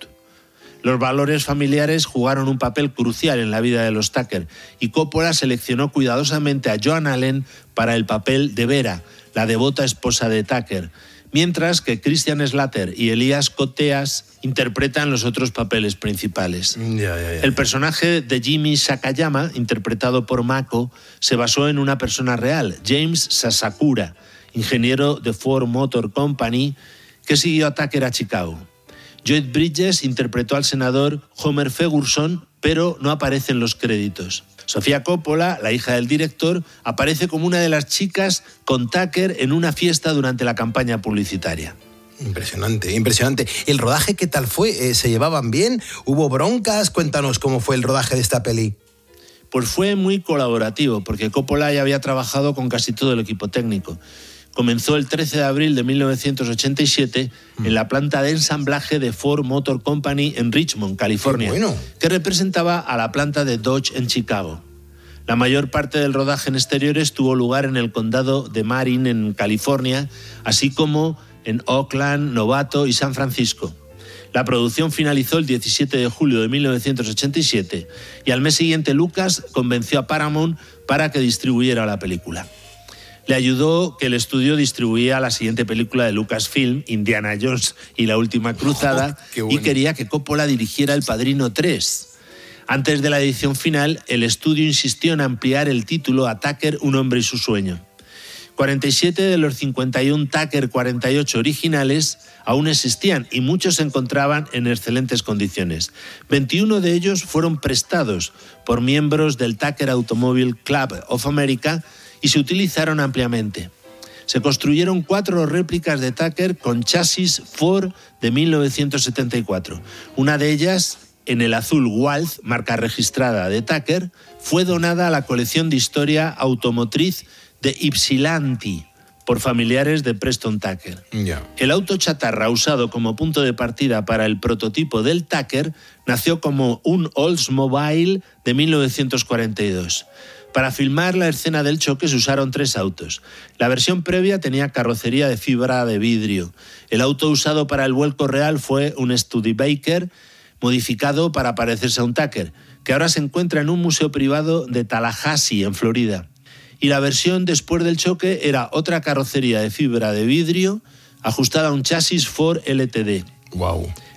Los valores familiares jugaron un papel crucial en la vida de los Tucker y Coppola seleccionó cuidadosamente a Joan Allen para el papel de Vera, la devota esposa de Tucker, mientras que Christian Slater y Elias Koteas interpretan los otros papeles principales. Ya, ya, ya. El personaje de Jimmy Sakayama, interpretado por Mako, se basó en una persona real, James Sasakura, ingeniero de Ford Motor Company, que siguió a Tucker a Chicago. Jeff Bridges interpretó al senador Homer Ferguson, pero no aparece en los créditos. Sofía Coppola, la hija del director, aparece como una de las chicas con Tucker en una fiesta durante la campaña publicitaria. Impresionante, impresionante. ¿El rodaje qué tal fue? Eh, ¿Se llevaban bien? ¿Hubo broncas? Cuéntanos cómo fue el rodaje de esta peli. Pues fue muy colaborativo, porque Coppola ya había trabajado con casi todo el equipo técnico. Comenzó el trece de abril de mil novecientos ochenta y siete en la planta de ensamblaje de Ford Motor Company en Richmond, California, bueno. que representaba a la planta de Dodge en Chicago. La mayor parte del rodaje en exteriores tuvo lugar en el condado de Marin, en California, así como en Oakland, Novato y San Francisco. La producción finalizó el diecisiete de julio de mil novecientos ochenta y siete y al mes siguiente Lucas convenció a Paramount para que distribuyera la película. Le ayudó que el estudio distribuía la siguiente película de Lucasfilm, Indiana Jones y la Última Cruzada, oh, bueno. y quería que Coppola dirigiera El Padrino tres. Antes de la edición final, el estudio insistió en ampliar el título a Tucker, un hombre y su sueño. cuarenta y siete de los cincuenta y uno Tucker cuarenta y ocho originales aún existían y muchos se encontraban en excelentes condiciones. veintiuno de ellos fueron prestados por miembros del Tucker Automobile Club of America y se utilizaron ampliamente. Se construyeron cuatro réplicas de Tucker con chasis Ford de mil novecientos setenta y cuatro. Una de ellas, en el azul Waltz, marca registrada de Tucker, fue donada a la colección de historia automotriz de Ypsilanti por familiares de Preston Tucker. Yeah. El auto chatarra usado como punto de partida para el prototipo del Tucker nació como un Oldsmobile de mil novecientos cuarenta y dos. Para filmar la escena del choque se usaron tres autos. La versión previa tenía carrocería de fibra de vidrio. El auto usado para el vuelco real fue un Studebaker modificado para parecerse a un Tucker, que ahora se encuentra en un museo privado de Tallahassee, en Florida. Y la versión después del choque era otra carrocería de fibra de vidrio ajustada a un chasis Ford L T D. Wow.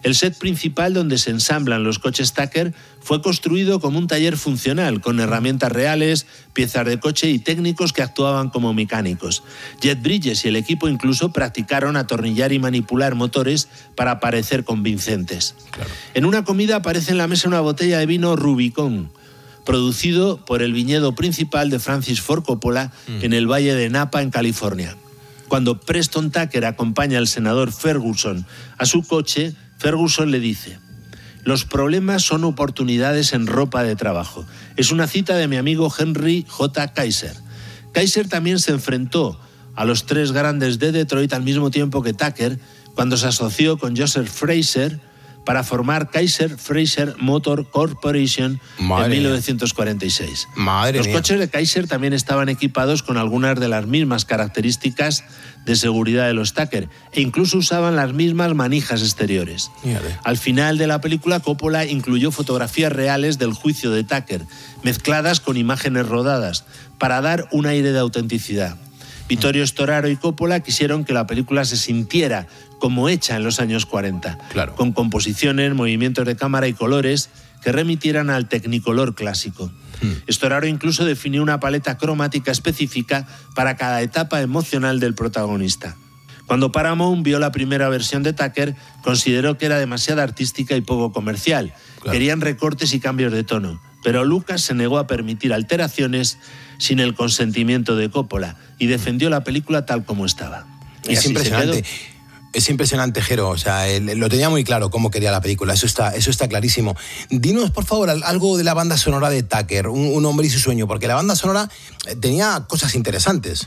El set principal donde se ensamblan los coches Tucker fue construido como un taller funcional, con herramientas reales, piezas de coche y técnicos que actuaban como mecánicos. Jeff Bridges y el equipo incluso practicaron atornillar y manipular motores para parecer convincentes. Claro. En una comida aparece en la mesa una botella de vino Rubicon, producido por el viñedo principal de Francis Ford Coppola mm. en el Valle de Napa, en California. Cuando Preston Tucker acompaña al senador Ferguson a su coche, Ferguson le dice: los problemas son oportunidades en ropa de trabajo. Es una cita de mi amigo Henry J. Kaiser. Kaiser también se enfrentó a los tres grandes de Detroit al mismo tiempo que Tucker, cuando se asoció con Joseph Fraser para formar Kaiser Fraser Motor Corporation Madre en mil novecientos cuarenta y seis. Madre Los mía. coches de Kaiser también estaban equipados con algunas de las mismas características de seguridad de los Tucker e incluso usaban las mismas manijas exteriores. Mírale. Al final de la película, Coppola incluyó fotografías reales del juicio de Tucker, mezcladas con imágenes rodadas, para dar un aire de autenticidad. Vittorio Storaro y Coppola quisieron que la película se sintiera como hecha en los años cuarenta, claro. con composiciones, movimientos de cámara y colores que remitieran al Technicolor clásico. Hmm. Storaro incluso definió una paleta cromática específica para cada etapa emocional del protagonista. Cuando Paramount vio la primera versión de Tucker, consideró que era demasiado artística y poco comercial. Claro. Querían recortes y cambios de tono, pero Lucas se negó a permitir alteraciones sin el consentimiento de Coppola y defendió la película tal como estaba. Y es impresionante. Es impresionante, Jero. O sea, él, lo tenía muy claro cómo quería la película. Eso está, eso está clarísimo. Dinos, por favor, algo de la banda sonora de Tucker, un, un hombre y su sueño, porque la banda sonora tenía cosas interesantes.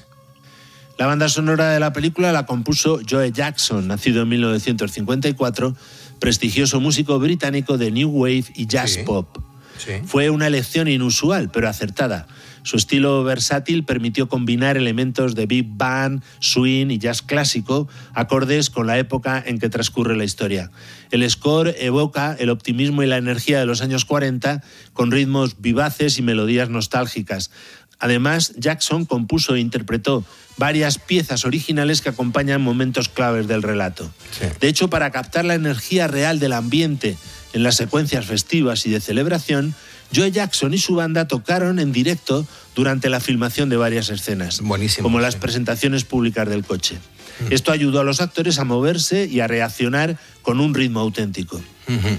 La banda sonora de la película la compuso Joe Jackson, nacido en mil novecientos cincuenta y cuatro, prestigioso músico británico de New Wave y Jazz sí. Pop. Sí. Fue una elección inusual, pero acertada. Su estilo versátil permitió combinar elementos de big band, swing y jazz clásico, acordes con la época en que transcurre la historia. El score evoca el optimismo y la energía de los años cuarenta, con ritmos vivaces y melodías nostálgicas. Además, Jackson compuso e interpretó varias piezas originales que acompañan momentos claves del relato. Sí. De hecho, para captar la energía real del ambiente en las secuencias festivas y de celebración, Joe Jackson y su banda tocaron en directo durante la filmación de varias escenas, Buenísimo, como sí. las presentaciones públicas del coche. Uh-huh. Esto ayudó a los actores a moverse y a reaccionar con un ritmo auténtico. Uh-huh.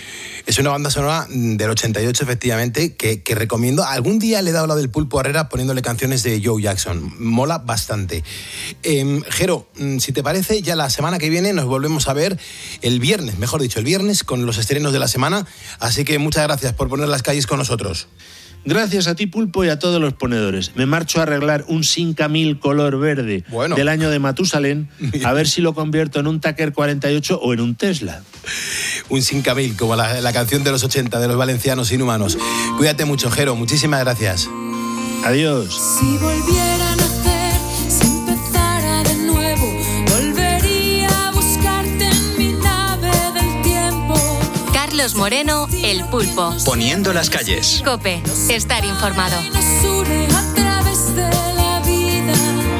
Es una banda sonora del ochenta y ocho, efectivamente, que, que recomiendo. Algún día le he dado la del Pulpo Herrera poniéndole canciones de Joe Jackson. Mola bastante. Eh, Jero, si te parece, ya la semana que viene nos volvemos a ver el viernes, mejor dicho, el viernes, con los estrenos de la semana. Así que muchas gracias por poner las calles con nosotros. Gracias a ti, Pulpo, y a todos los ponedores. Me marcho a arreglar un Simca mil color verde bueno. del año de Matusalén, a ver si lo convierto en un Tucker cuarenta y ocho o en un Tesla. Un Simca mil, como la, la canción de los ochenta de los valencianos inhumanos. Cuídate mucho, Jero. Muchísimas gracias. Adiós. Si volviera a nacer, si empezara de nuevo, volvería a buscarte en mi nave del tiempo. Carlos Moreno, El Pulpo. Poniendo las calles. COPE. Estar informado. Nos une a través de la vida.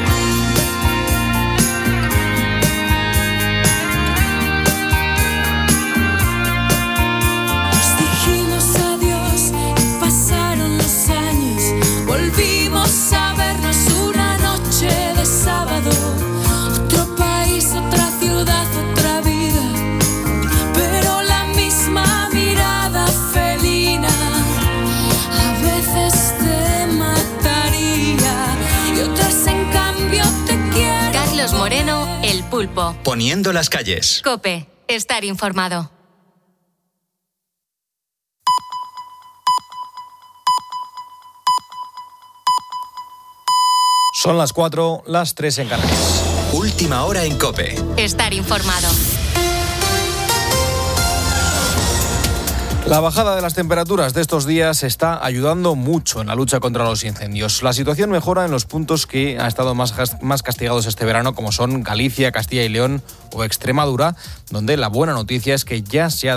Nos dijimos adiós y pasaron los años. Volvimos a vernos una noche de sábado. Otro país, otra ciudad, otra vida. Pero la misma mirada felina. A veces te mataría y otras en cambio te quiero. Carlos Moreno, El Pulpo. Poniendo las calles. COPE. Estar informado. Son las cuatro, las tres en Canarias. Última hora en COPE. Estar informado. La bajada de las temperaturas de estos días está ayudando mucho en la lucha contra los incendios. La situación mejora en los puntos que han estado más, más castigados este verano, como son Galicia, Castilla y León o Extremadura, donde la buena noticia es que ya se ha